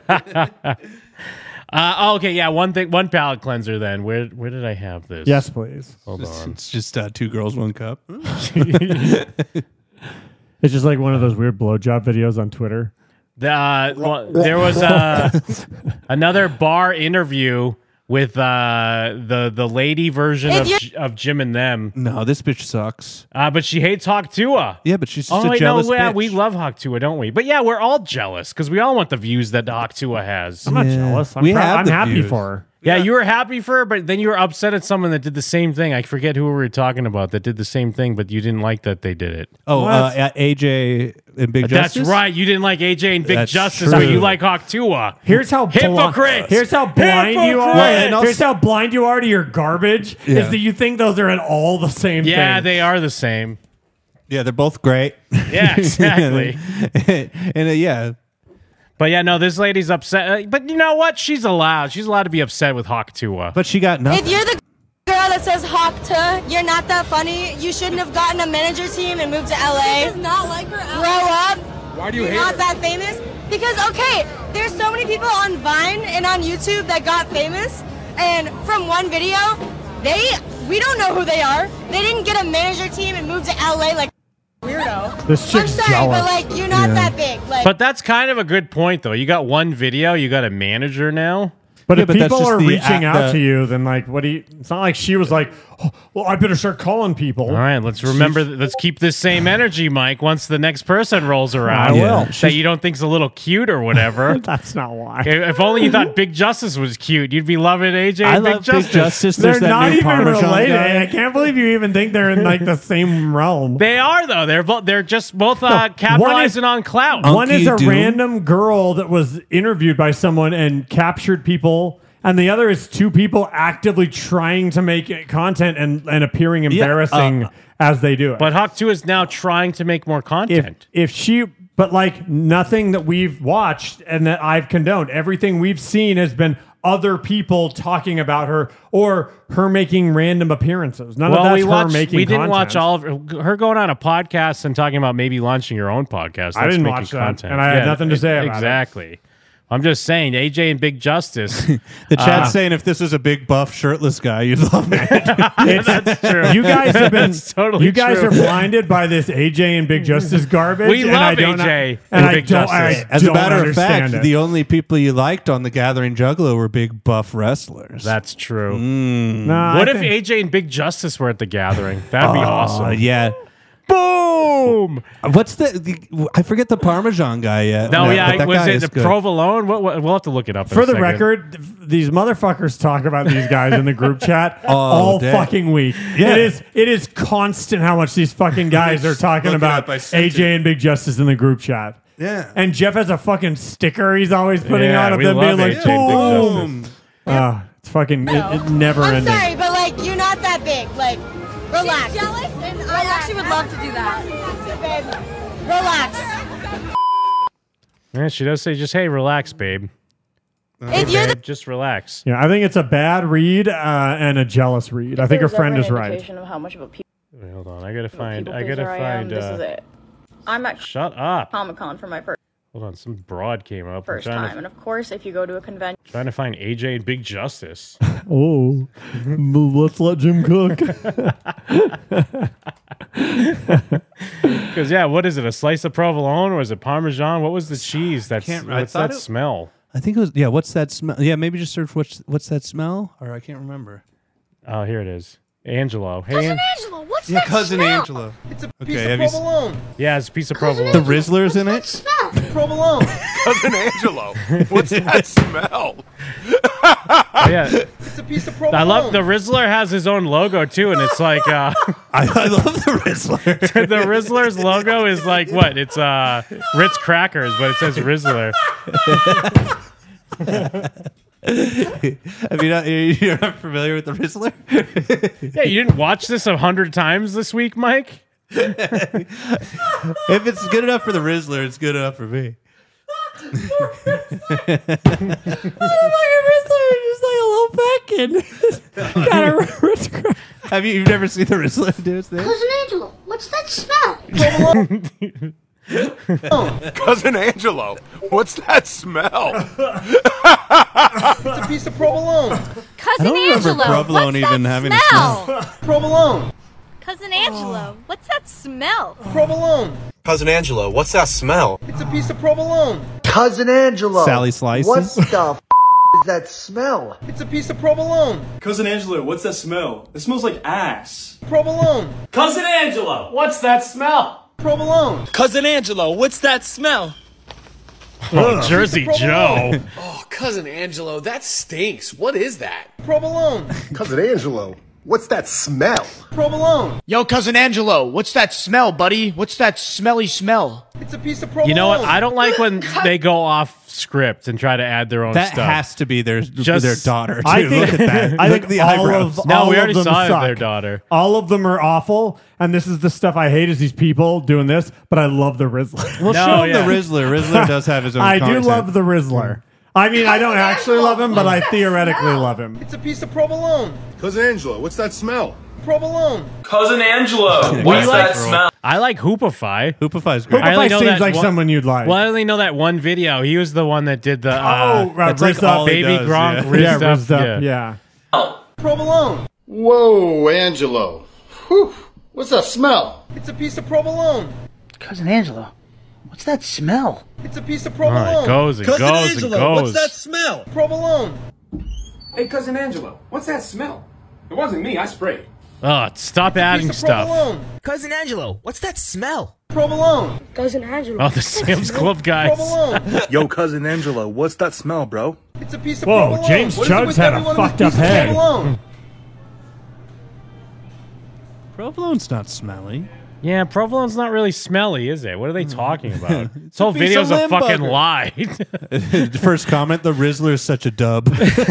Okay, yeah. One palate cleanser. Then where did I have this? Yes, please. Hold on. It's just 2 girls, 1 cup. It's just like one of those weird blowjob videos on Twitter. There was another bar interview with the lady version of Jim and Them. No, this bitch sucks. But she hates Hawk Tua. Yeah, but she's just a jealous bitch. We love Hawk Tua, don't we? But yeah, we're all jealous because we all want the views that Hawk Tua has. I'm not jealous. I'm happy for her. Yeah, you were happy for her, but then you were upset at someone that did the same thing. I forget who we were talking about that did the same thing, but you didn't like that they did it. Oh, AJ and Big Justice? That's right. You didn't like AJ and Big That's Justice, true. but you like Hawk Tua. Here's how hypocrite. Here's how blind you are. Well, Here's how blind you are to your garbage. Yeah. Is that you think those are at all the same thing? Yeah, they are the same. Yeah, they're both great. Yeah, exactly. and yeah. But yeah, no, this lady's upset. But you know what? She's allowed. She's allowed to be upset with Hawk Tua. But she got nothing. If you're the girl that says Hawk Tua, you're not that funny. You shouldn't have gotten a manager team and moved to LA. Does not like her. Grow up. Why do you You're hate not her? that famous. Because okay, there's so many people on Vine and on YouTube that got famous, and from one video, we don't know who they are. They didn't get a manager team and move to LA like weirdo. This I'm chick's sorry, jealous. but like you're not that big. Like, But that's kind of a good point, though. You got one video, you got a manager now. But Yeah, if but that's people just are the reaching out act- to you, then like, what do you? It's not like she was like, well, I better start calling people. All right, let's remember. Let's keep this same energy, Mike. Once the next person rolls around, I will. that you don't think's a little cute or whatever. That's not why. If only you thought Big Justice was cute, you'd be loving AJ. I and Big love Justice. Big Justice. They're There's that not new even Parmesan related. guy. I can't believe you even think they're in like the same realm. They are though. They're just both capitalizing on clout. One is a Unky Doom. random girl that was interviewed by someone and captured people, and the other is two people actively trying to make content and appearing embarrassing as they do it. But Hawk 2 is now trying to make more content. But like nothing that we've watched and that I've condoned. Everything we've seen has been other people talking about her or her making random appearances. None of that's her making we didn't content. watch all of her going on a podcast and talking about maybe launching your own podcast. I That's didn't making watch that, content. and I had nothing to say about it. Exactly. I'm just saying, AJ and Big Justice. The chat's saying if this is a big buff shirtless guy, you'd love it. That's true. You guys have been totally you guys true. are blinded by this AJ and Big Justice garbage. We and love I don't, AJ and and I Big don't, Justice. As a don't matter of fact, understand it. the only people you liked on the Gathering Juggalo were big buff wrestlers. That's true. Nah, What I if think- AJ and Big Justice were at the gathering? That'd be awesome. Yeah. Boom! What's I forget the Parmesan guy yet. No, but yeah, that was guy it is the good. provolone? We'll have to look it up. In For a the second. record, these motherfuckers talk about these guys in the group chat All all day. fucking week. Yeah. It is constant how much these fucking guys are talking Look it about up, I sent AJ and Big Justice in the group chat. Yeah. And Jeff has a fucking sticker he's always putting Yeah, on of we them being love like, AJ and Big boom. It's fucking, it never I'm ending. sorry, but like you're not that big. Like, relax. She's jealous, and I actually would love to do that. Relax. Yeah, she does say, just hey, relax, babe. If you're the Just relax. Yeah, I think it's a bad read and a jealous read. I think her friend is right. Of how much of a Wait, hold on, I gotta find. pleaser I am. This is it. I'm at Shut up. Comic-Con for my Hold on, some broad came up. I'm first trying time, and of course, if you go to a convention, trying to find AJ and Big Justice. Oh, let's let Jim cook. Because yeah, what is it? A slice of provolone or is it Parmesan? What was the cheese? What's I that thought it- smell? I think it was, yeah, what's that smell? Yeah, maybe just search what's that smell? Or I can't remember. Oh, here it is. Angelo. Hey, Cousin Angelo, what's Yeah, that Cousin smell? Angelo. It's a Okay, piece have of you s- provolone. yeah, it's a piece of provolone. The Rizzler's in it? Smell. Provolone. Cousin Angelo, what's that smell? Oh, yeah. It's a piece of provolone. I love the Rizzler has his own logo too, and it's like I love the Rizzler. the Rizzler's logo is like what? It's Ritz crackers, but it says Rizzler. I mean, you're not familiar with the Rizzler? Yeah, you didn't watch this 100 times this week, Mike? If it's good enough for the Rizzler, it's good enough for me. Have you've never seen the Rizzler do its thing? Cousin Angelo, what's that smell? Cousin Angelo, what's that smell? It's a piece of provolone. Cousin don't remember Angelo, provolone what's even that having a smell? Provolone. Cousin Angelo, what's that smell? Provolone. Cousin Angelo, what's that smell? It's a piece of provolone. Cousin Angelo. Sally Slices? What the is that smell? It's a piece of provolone. Cousin Angelo, what's that smell? It smells like ass. Provolone. Cousin Angelo, what's that smell? Provolone. Cousin Angelo, what's that smell? Oh, Jersey Joe. Oh, Cousin Angelo, that stinks. What is that? Provolone. Cousin Angelo, what's that smell? Provolone. Yo, Cousin Angelo, what's that smell, buddy? What's that smelly smell? It's a piece of provolone. You know what? I don't like when they go off script and try to add their own That stuff. has to be their Just- daughter. Too. I think, Look at that. I Look think at the all eyebrows. of No, all we of already them saw suck. their daughter. All of them are awful, and this is the stuff I hate is these people doing this, but I love the Rizzler. Well, No, show him yeah. the Rizzler. Rizzler does have his own I content. do love the Rizzler. I mean, I don't actually love him, but I theoretically love him. It's a piece of provolone. Cousin Angelo, what's that smell? Provolone. Cousin Angelo, what's that smell? I like Hoopify. Hoopify's great. I only know seems that like one- someone you'd like. Well, I only know that one video. He was the one that did the It's like Rizz all he baby does, Gronk yeah. Rizz yeah, up. Rizzed up, yeah. Provolone. Whoa, Angelo. Whew, what's that smell? It's a piece of provolone. Cousin Angelo, what's that smell? It's a piece of All provolone. right, goes and Cousin goes Angelo, and goes. what's that smell? Provolone. Hey, Cousin Angelo, what's that smell? It wasn't me, I sprayed. Oh, stop adding stuff. Provolone. Cousin Angelo, what's that smell? Provolone. Cousin Angelo. Oh, the Sam's Club guys. Yo, Cousin Angelo, what's that smell, bro? It's a piece of Whoa, provolone. James What is it Chugg's with had a everyone fucked with up pieces of head. provolone? Provolone's not smelly. Yeah, provolone's not really smelly, is it? What are they talking about? This It's a whole piece video's of a fucking limburger. lie. The first comment: the Rizzler is such a dub.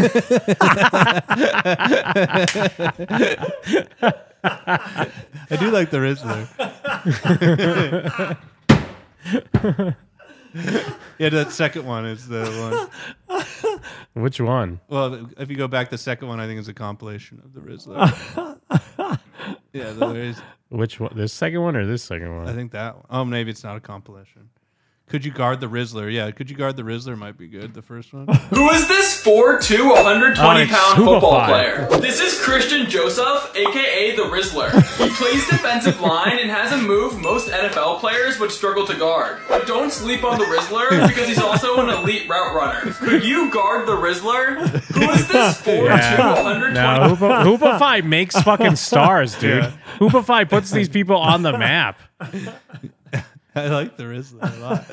I do like the Rizzler. Yeah, that second one is the one. Which one? Well, if you go back, the second one I think is a compilation of the Rizzler. Yeah, there is. Which one? This second one or this second one? I think that one. Oh, maybe it's not a compilation. Could you guard the Rizzler? Yeah, could you guard the Rizzler might be good, the first one. Who is this 4'2", 120-pound Super football Five. player? This is Christian Joseph, a.k.a. the Rizzler. He plays defensive line and has a move most NFL players would struggle to guard. But don't sleep on the Rizzler because he's also an elite route runner. Could you guard the Rizzler? Who is this 4'2", 120... No, Hoopify makes fucking stars, dude. Yeah. Hoopify puts these people on the map. I like the Rizzler a lot.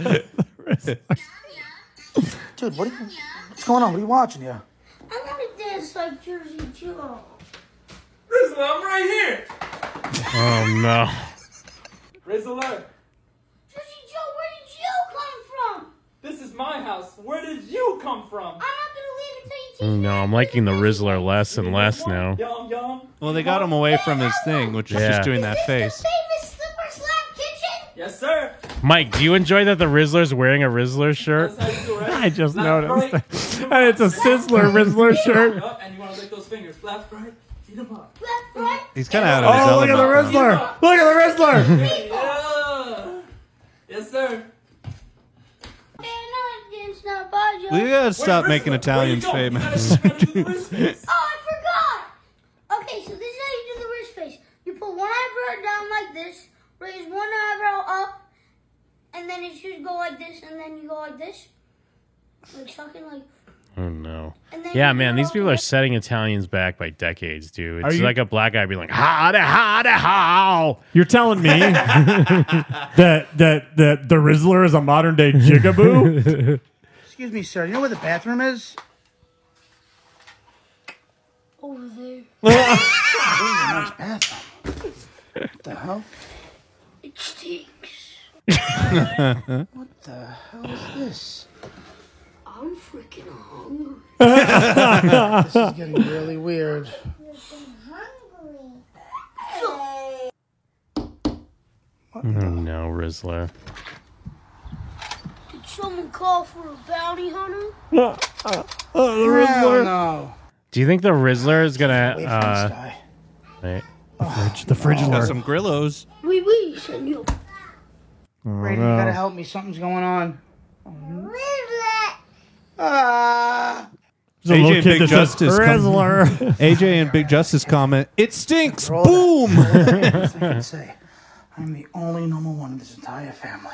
Dude, what's going on? What are you watching here? I want to dance like Jersey Joe. Rizzler, I'm right here. Oh, no. Rizzler, Jersey Joe, where did you come from? this is my house. Where did you come from? I'm not gonna leave until you teach No, I'm liking the Rizzler less and less now. Yum, yum. Well, they got him away from his thing, which is Yeah. just doing that face. famous Slipper Slap Kitchen. Yes, sir. Mike, do you enjoy that the Rizzler's wearing a Rizzler shirt? I just noticed. And it's a Sizzler Rizzler shirt. And you want to lick those fingers. Left, right. Feed them up. Left, right. He's kind of out of his Oh, look at the element. Rizzler. Look at the Rizzler. Yeah. Yes, sir. It's not bad, Joe. We gotta stop making Italians famous. Oh, I forgot. Okay, so this is how you do the wrist face. You put one eyebrow down like this, raise one eyebrow up, and then it should go like this, and then you go like this. Like sucking like... Oh, no. And then Yeah, you man, go these people are setting Italians back by decades, dude. Are It's you- like a black guy being like, how? You're telling me that the Rizzler is a modern day jigaboo? Excuse me, sir. You know where the bathroom is? Over there. This is a nice bathroom. What the hell? It stinks. What the hell is this? I'm freaking hungry. This is getting really weird. Oh, no, Rizzler. Did someone call for a bounty hunter? The Rizzler. No. Do you think the Rizzler is gonna? Wait for this guy. Wait. The Frigidaire. Got some Grillos. Oui, oui, senor. Brady, you gotta help me. Something's going on. Ah. There's a little AJ and kid Big that says, Justice. Rizzler. AJ and Big Justice comment. It stinks. Roll Boom. that. Best I can say. I'm the only number one in this entire family.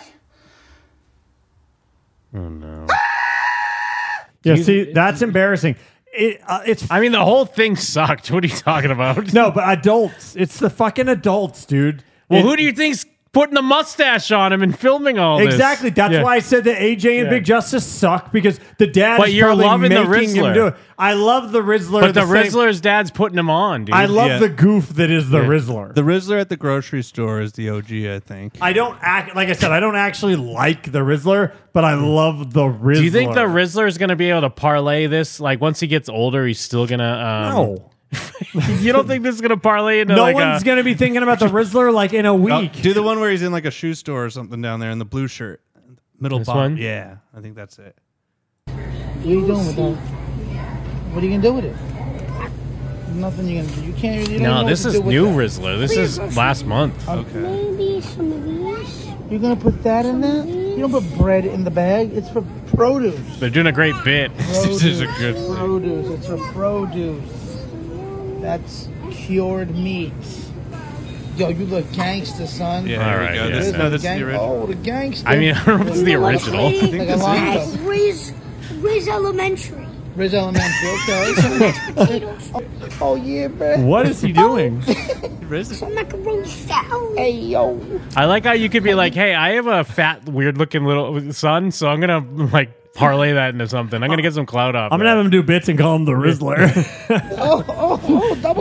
Oh no. Yeah, see, that's embarrassing. It's. I mean, the whole thing sucked. What are you talking about? No, but adults. It's the fucking adults, dude. Well, who do you think's putting the mustache on him and filming all this? Exactly. That's Yeah. why I said that AJ and Big Justice suck because the dad But is you're probably loving the making him Rizzler. do it. I love the Rizzler. But the same- Rizzler's dad's putting him on, dude. I love Yeah. the goof that is the Rizzler. The Rizzler at the grocery store is the OG, I think. I don't act like I said. I don't actually like the Rizzler, but I love the Rizzler. Do you think the Rizzler is going to be able to parlay this? Like, once he gets older, he's still going to... No. You don't think this is going to parlay into No like one's a... going to be thinking about the Rizzler like in a week. Do the one where he's in like a shoe store or something down there in the blue shirt. Middle This bottom. one? Yeah, I think that's it. What are you doing with that? What are you gonna do with it? Nothing you gonna do. You can't. You don't know No, what this to is do with new that. Rizzler. This is last month. Maybe some of these. You're gonna put that in there? You don't put bread in the bag. It's for produce. They're doing a great bit. This is a good... Produce. It's for produce. That's cured meat. Yo, you look gangster, son. Yeah, All here we right, go. yeah, This, yeah. no, this is the Gang- original. Oh, the gangster. I mean, I don't know if it's the original. Like a Yes, lineup. Riz Elementary. Riz Elementary, okay. Oh, yeah, bro. What is he doing? Some macaroni salad. Hey, yo. I like how you could be like, hey, I have a fat, weird-looking little son, so I'm going to, like, parlay that into something. I'm going to get some clout off I'm going to have him do bits and call him the Rizzler. Double.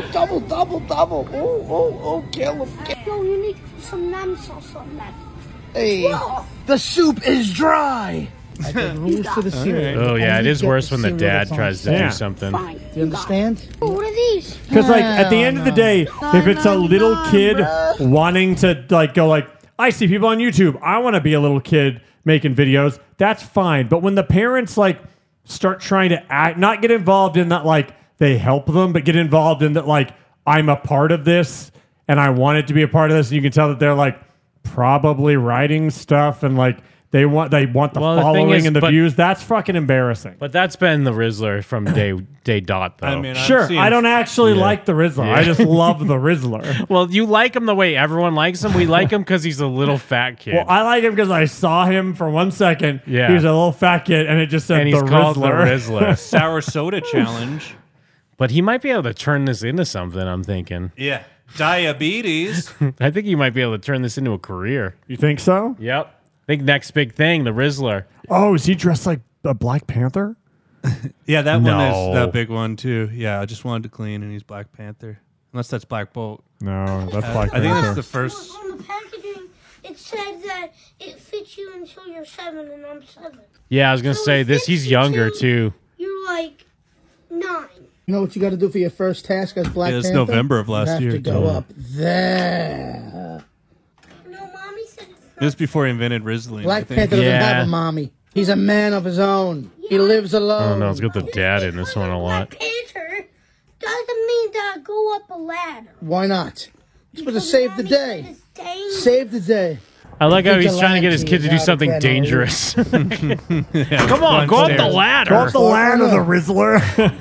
Oh, kill him. Yo, you need some lamb sauce on that. Hey, the soup is dry. I got rules for the cereal. Oh, yeah, it is Only worse get when the cereal dad that's on tries to sale. do something. Fine. Do you understand? Oh, what are these? Because, like, at the end of the day, if it's a little kid wanting to, like, go, like, I see people on YouTube. I want to be a little kid making videos. That's fine. But when the parents, like, start trying to act, not get involved in that, like, they help them, but get involved in that, like, I'm a part of this and I wanted to be a part of this. And you can tell that they're, like, probably writing stuff and, like, they want the following and the views. That's fucking embarrassing. But that's been the Rizzler from day dot, though. I mean, Sure, I don't actually like the Rizzler. I just love the Rizzler. Well, you like him the way everyone likes him. We like him because he's a little fat kid. Well, I like him because I saw him for 1 second. Yeah. He was a little fat kid, and it just said and he's the called Rizzler. the Rizzler. Sour soda challenge. But he might be able to turn this into something, I'm thinking. Yeah. Diabetes. I think he might be able to turn this into a career. You think so? Yep. I think next big thing, the Rizzler. Oh, is he dressed like a Black Panther? Yeah, that one No. is that big one too. Yeah, I just wanted to clean, and he's Black Panther. Unless that's Black Bolt. No, that's Black I think Panther. that's the first. On the packaging, it said that it fits you until you're 7, and I'm 7. Yeah, I was going to say this. He's younger, too. You're like 9. You know what you got to do for your first task as Black Yeah, it's Panther? November of last you year. have to go up there. No, mommy said This is before he invented Rizzling. I Black think. Panther doesn't have a mommy. He's a man of his own. He lives alone. Oh, no, it's got the dad in this one a lot. Panther doesn't mean to go up a ladder. Why not? It's supposed to save the day. Save the day. I like how he's trying to get his kid to do something dangerous. Come on, go up the ladder. Go up the ladder, the Rizzler.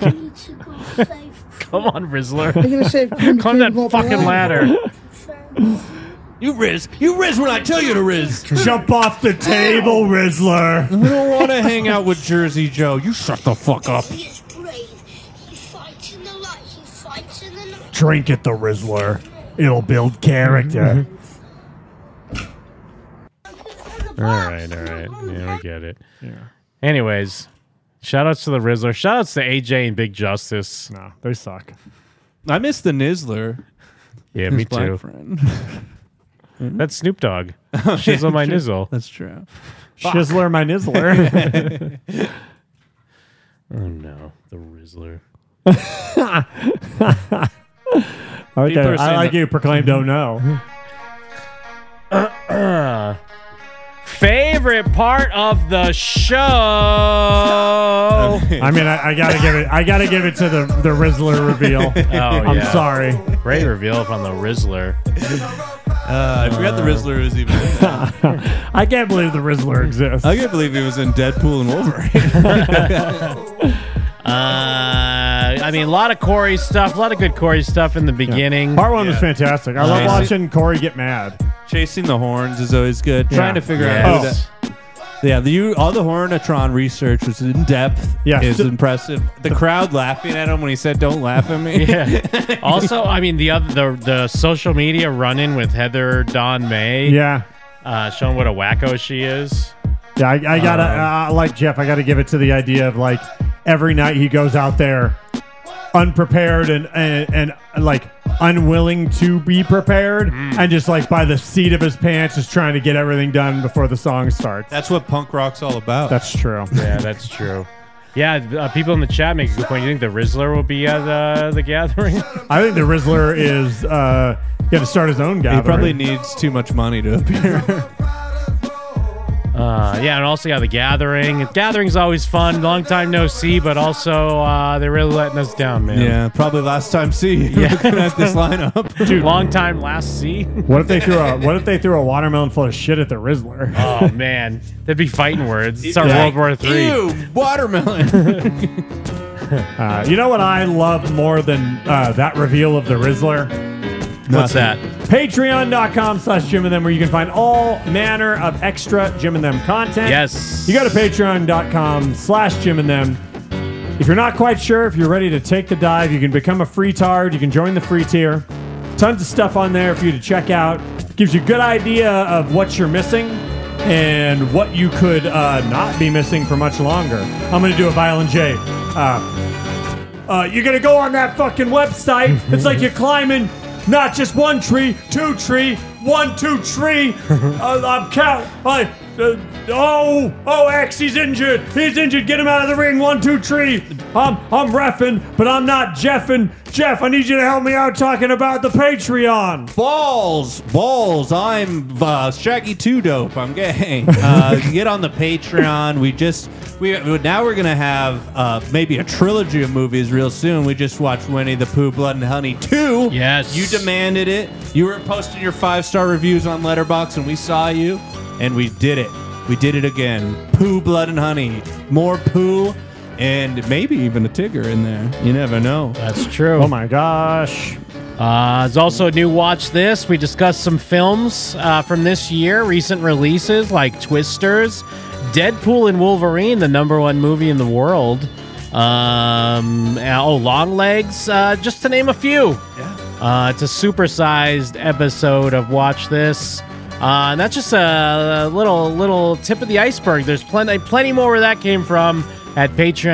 Come on, Rizzler. You're gonna save Climb that fucking ladder. You Riz when I tell you to Riz. Jump off the table, Rizzler. I don't want to hang out with Jersey Joe. You shut the fuck up. He is brave. He fights in the light. He fights in the night. Drink it, the Rizzler. It'll build character. All right. Yeah, we get it. Yeah. Anyways, shout outs to the Rizzler. Shout outs to AJ and Big Justice. No, they suck. I miss the Nizzler. Yeah, His me black too. friend. That's Snoop Dogg. Shizzle my nizzle. That's true. Shizzler my nizzler. Oh no, the Rizzler. Okay, People are I saying like that- you. Proclaim don't know. Favorite part of the show. I mean, I gotta give it. I gotta give it to the Rizzler reveal. I'm sorry. Great reveal from the Rizzler. I forgot the Rizzler was even in that. I can't believe the Rizzler exists. I can't believe he was in Deadpool and Wolverine. I mean, a lot of Corey stuff, a lot of good Corey stuff in the beginning. Part one was fantastic. I love Nice. watching Corey get mad. Chasing the horns is always good. Yeah. Trying to figure Yes. out who that. Yeah, all the Hornatron research was in depth. Yeah. It's impressive. The crowd laughing at him when he said, "Don't laugh at me." Yeah. Also, I mean, the social media run-in with Heather Dawn May. Yeah. Showing what a wacko she is. Yeah, I gotta like Jeff. I gotta give it to the idea of like every night he goes out there unprepared and like unwilling to be prepared and just like by the seat of his pants just trying to get everything done before the song starts. That's what punk rock's all about. That's true. Yeah, that's true. Yeah, people in the chat make a good point. You think the Rizzler will be at the gathering? I think the Rizzler is going to start his own gathering. He probably needs too much money to appear. Yeah, and also the gathering. Gathering's always fun. Long time no see, but also they're really letting us down, man. Yeah, probably last time see. Yeah. Looking at this lineup. Dude, long time last see. What if they threw a watermelon full of shit at the Rizzler? Oh man, that'd be fighting words. It's our World War III. Ew, watermelon. You know what I love more than that reveal of the Rizzler? What's that? Patreon.com/Jim and Them, where you can find all manner of extra Jim and Them content. Yes. You go to Patreon.com/Jim and Them. If you're not quite sure if you're ready to take the dive, you can become a free tard. You can join the free tier. Tons of stuff on there for you to check out. Gives you a good idea of what you're missing and what you could not be missing for much longer. I'm going to do a Violent J. You're going to go on that fucking website. It's like you're climbing not just one tree, 2 tree, 1, 2 tree. I'm counting. X, he's injured. He's injured. Get him out of the ring. 1, 2 tree. I'm reffing, but I'm not Jeffing. Jeff, I need you to help me out talking about the Patreon. Balls. I'm Shaggy 2 Dope. I'm gay. Get on the Patreon. Now we're gonna have maybe a trilogy of movies real soon. We just watched Winnie the Pooh, Blood and Honey 2. Yes, you demanded it. You were posting your 5-star reviews on Letterboxd, and we saw you, and we did it. We did it again. Pooh, Blood and Honey. More Pooh. And maybe even a Tigger in there. You never know. That's true. Oh my gosh. There's also a new Watch This. We discussed some films from this year, recent releases like Twisters, Deadpool and Wolverine, the #1 movie in the world. Longlegs, just to name a few. Yeah. It's a supersized episode of Watch This. And that's just a little tip of the iceberg. There's plenty more where that came from at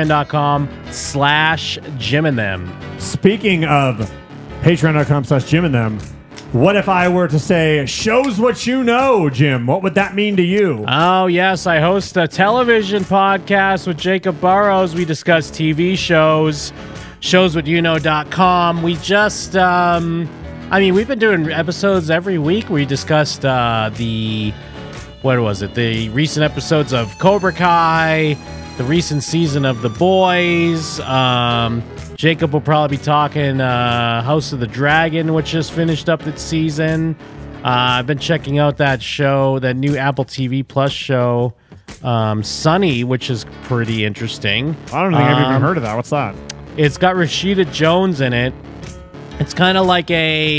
patreon.com/JimandThem. Speaking of patreon.com/JimandThem, what if I were to say, shows what you know, Jim? What would that mean to you? Oh, yes. I host a television podcast with Jacob Burrows. We discuss TV shows, showswhatyouknow.com. We just, we've been doing episodes every week. We discussed the recent episodes of Cobra Kai, the recent season of The Boys. Jacob will probably be talking House of the Dragon, which just finished up its season. I've been checking out that show, that new Apple TV Plus show, Sunny, which is pretty interesting. I don't think I've even heard of that. What's that? It's got Rashida Jones in it. It's kind of like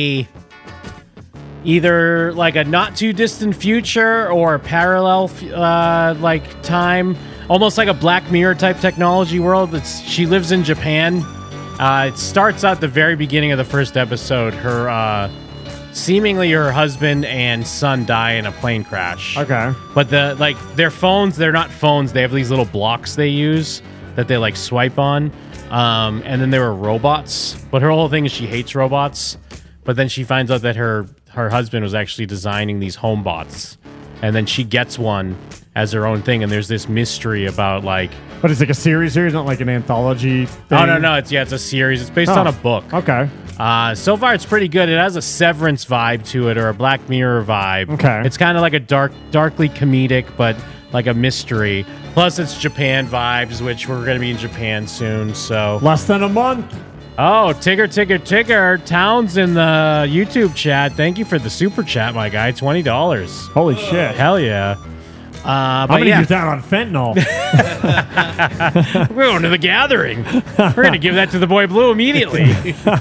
either like a not too distant future or a parallel time, almost like a Black Mirror type technology world. She lives in Japan. It starts out the very beginning of the first episode. Seemingly her husband and son die in a plane crash. Okay. But their phones, they're not phones. They have these little blocks they use that they swipe on. And then there were robots. But her whole thing is she hates robots. But then she finds out that her husband was actually designing these home bots. And then she gets one as her own thing. And there's this mystery about But it's like a series, not like an anthology thing? Oh, no. It's a series. It's based on a book. Okay. So far, it's pretty good. It has a Severance vibe to it, or a Black Mirror vibe. Okay. It's kind of like a darkly comedic, but like a mystery. Plus, it's Japan vibes, which we're going to be in Japan soon. So less than a month. Oh, Tigger. Towns in the YouTube chat. Thank you for the super chat, my guy. $20. Holy shit. Hell yeah. I'm going to use that on fentanyl. We're going to the gathering. We're going to give that to the boy Blue immediately.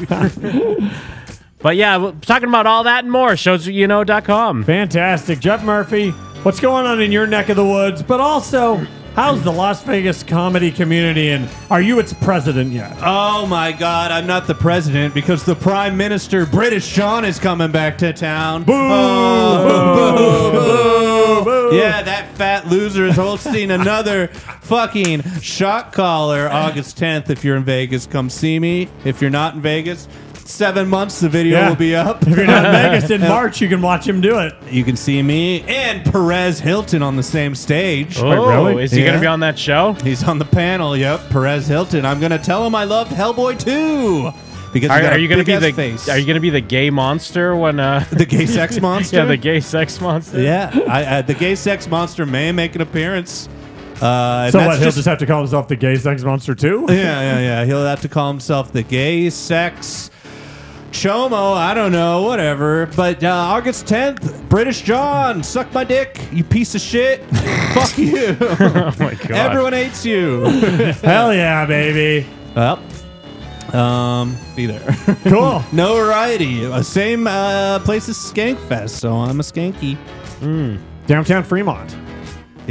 But yeah, we're talking about all that and more. Showswhatyouknow.com. Fantastic. Jeff Murphy, what's going on in your neck of the woods? But also, how's the Las Vegas comedy community, and are you its president yet? Oh my God, I'm not the president because the Prime Minister, British John, is coming back to town. Boo! Oh, boo, boo, boo. Yeah, that fat loser is hosting another fucking shot caller August 10th. If you're in Vegas, come see me. If you're not in Vegas, 7 months the video will be up. If you're not in Vegas in March, you can watch him do it. You can see me and Perez Hilton on the same stage. Oh, wait, really? Is he going to be on that show? He's on the panel, yep. Perez Hilton. I'm going to tell him I loved Hellboy 2. Because are you going to be the face. Are you going to be the gay monster when the gay sex monster? Yeah, the gay sex monster. Yeah, the gay sex monster may make an appearance. So what? He'll just have to call himself the gay sex monster too? Yeah. He'll have to call himself the gay sex Chomo. I don't know, whatever. But August 10th, British John, suck my dick, you piece of shit. Fuck you. Oh my God. Everyone hates you. Hell yeah, baby. Well. Be there. Cool. No variety. Same place as Skankfest, so I'm a skanky. Downtown Fremont. Yeah.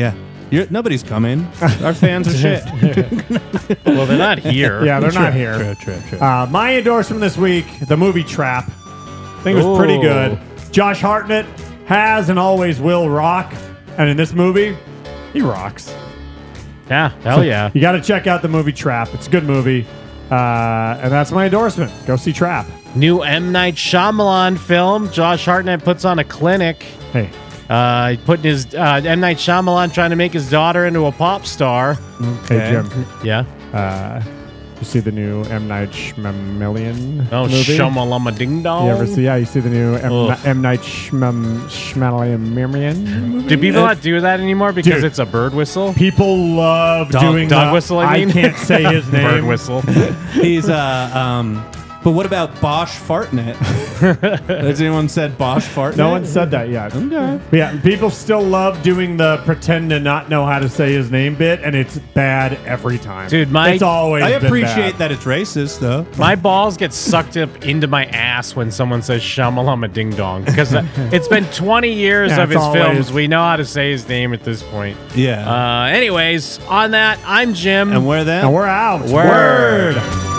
Nobody's coming. Our fans are shit. Well, they're not here. Yeah, they're not here. True. My endorsement this week, the movie Trap. I think it was pretty good. Josh Hartnett has and always will rock. And in this movie, he rocks. Yeah, hell yeah. You got to check out the movie Trap. It's a good movie. And that's my endorsement. Go see Trap. New M. Night Shyamalan film. Josh Hartnett puts on a clinic. Hey. Putting his M. Night Shyamalan trying to make his daughter into a pop star. Hey, Jim. Yeah. You see the new M. Night Shyamalan movie? Shamalama Ding Dong. You see the new M. Night Shyamalan movie? Do people not do that anymore because Dude, it's a bird whistle? People love doing dog whistle, I mean. can't say his name. Bird whistle. He's but what about Bosch Fartnet? Has anyone said Bosch Fartnet? No one said that yet. Okay. Yeah, people still love doing the pretend to not know how to say his name bit, and it's bad every time. Dude, it's always I been appreciate bad. that it's racist, though. My balls get sucked up into my ass when someone says Shamalama Ding Dong because it's been 20 years of his films. We know how to say his name at this point. Yeah. Anyways, on that, I'm Jim. And we're them. And we're out. Word.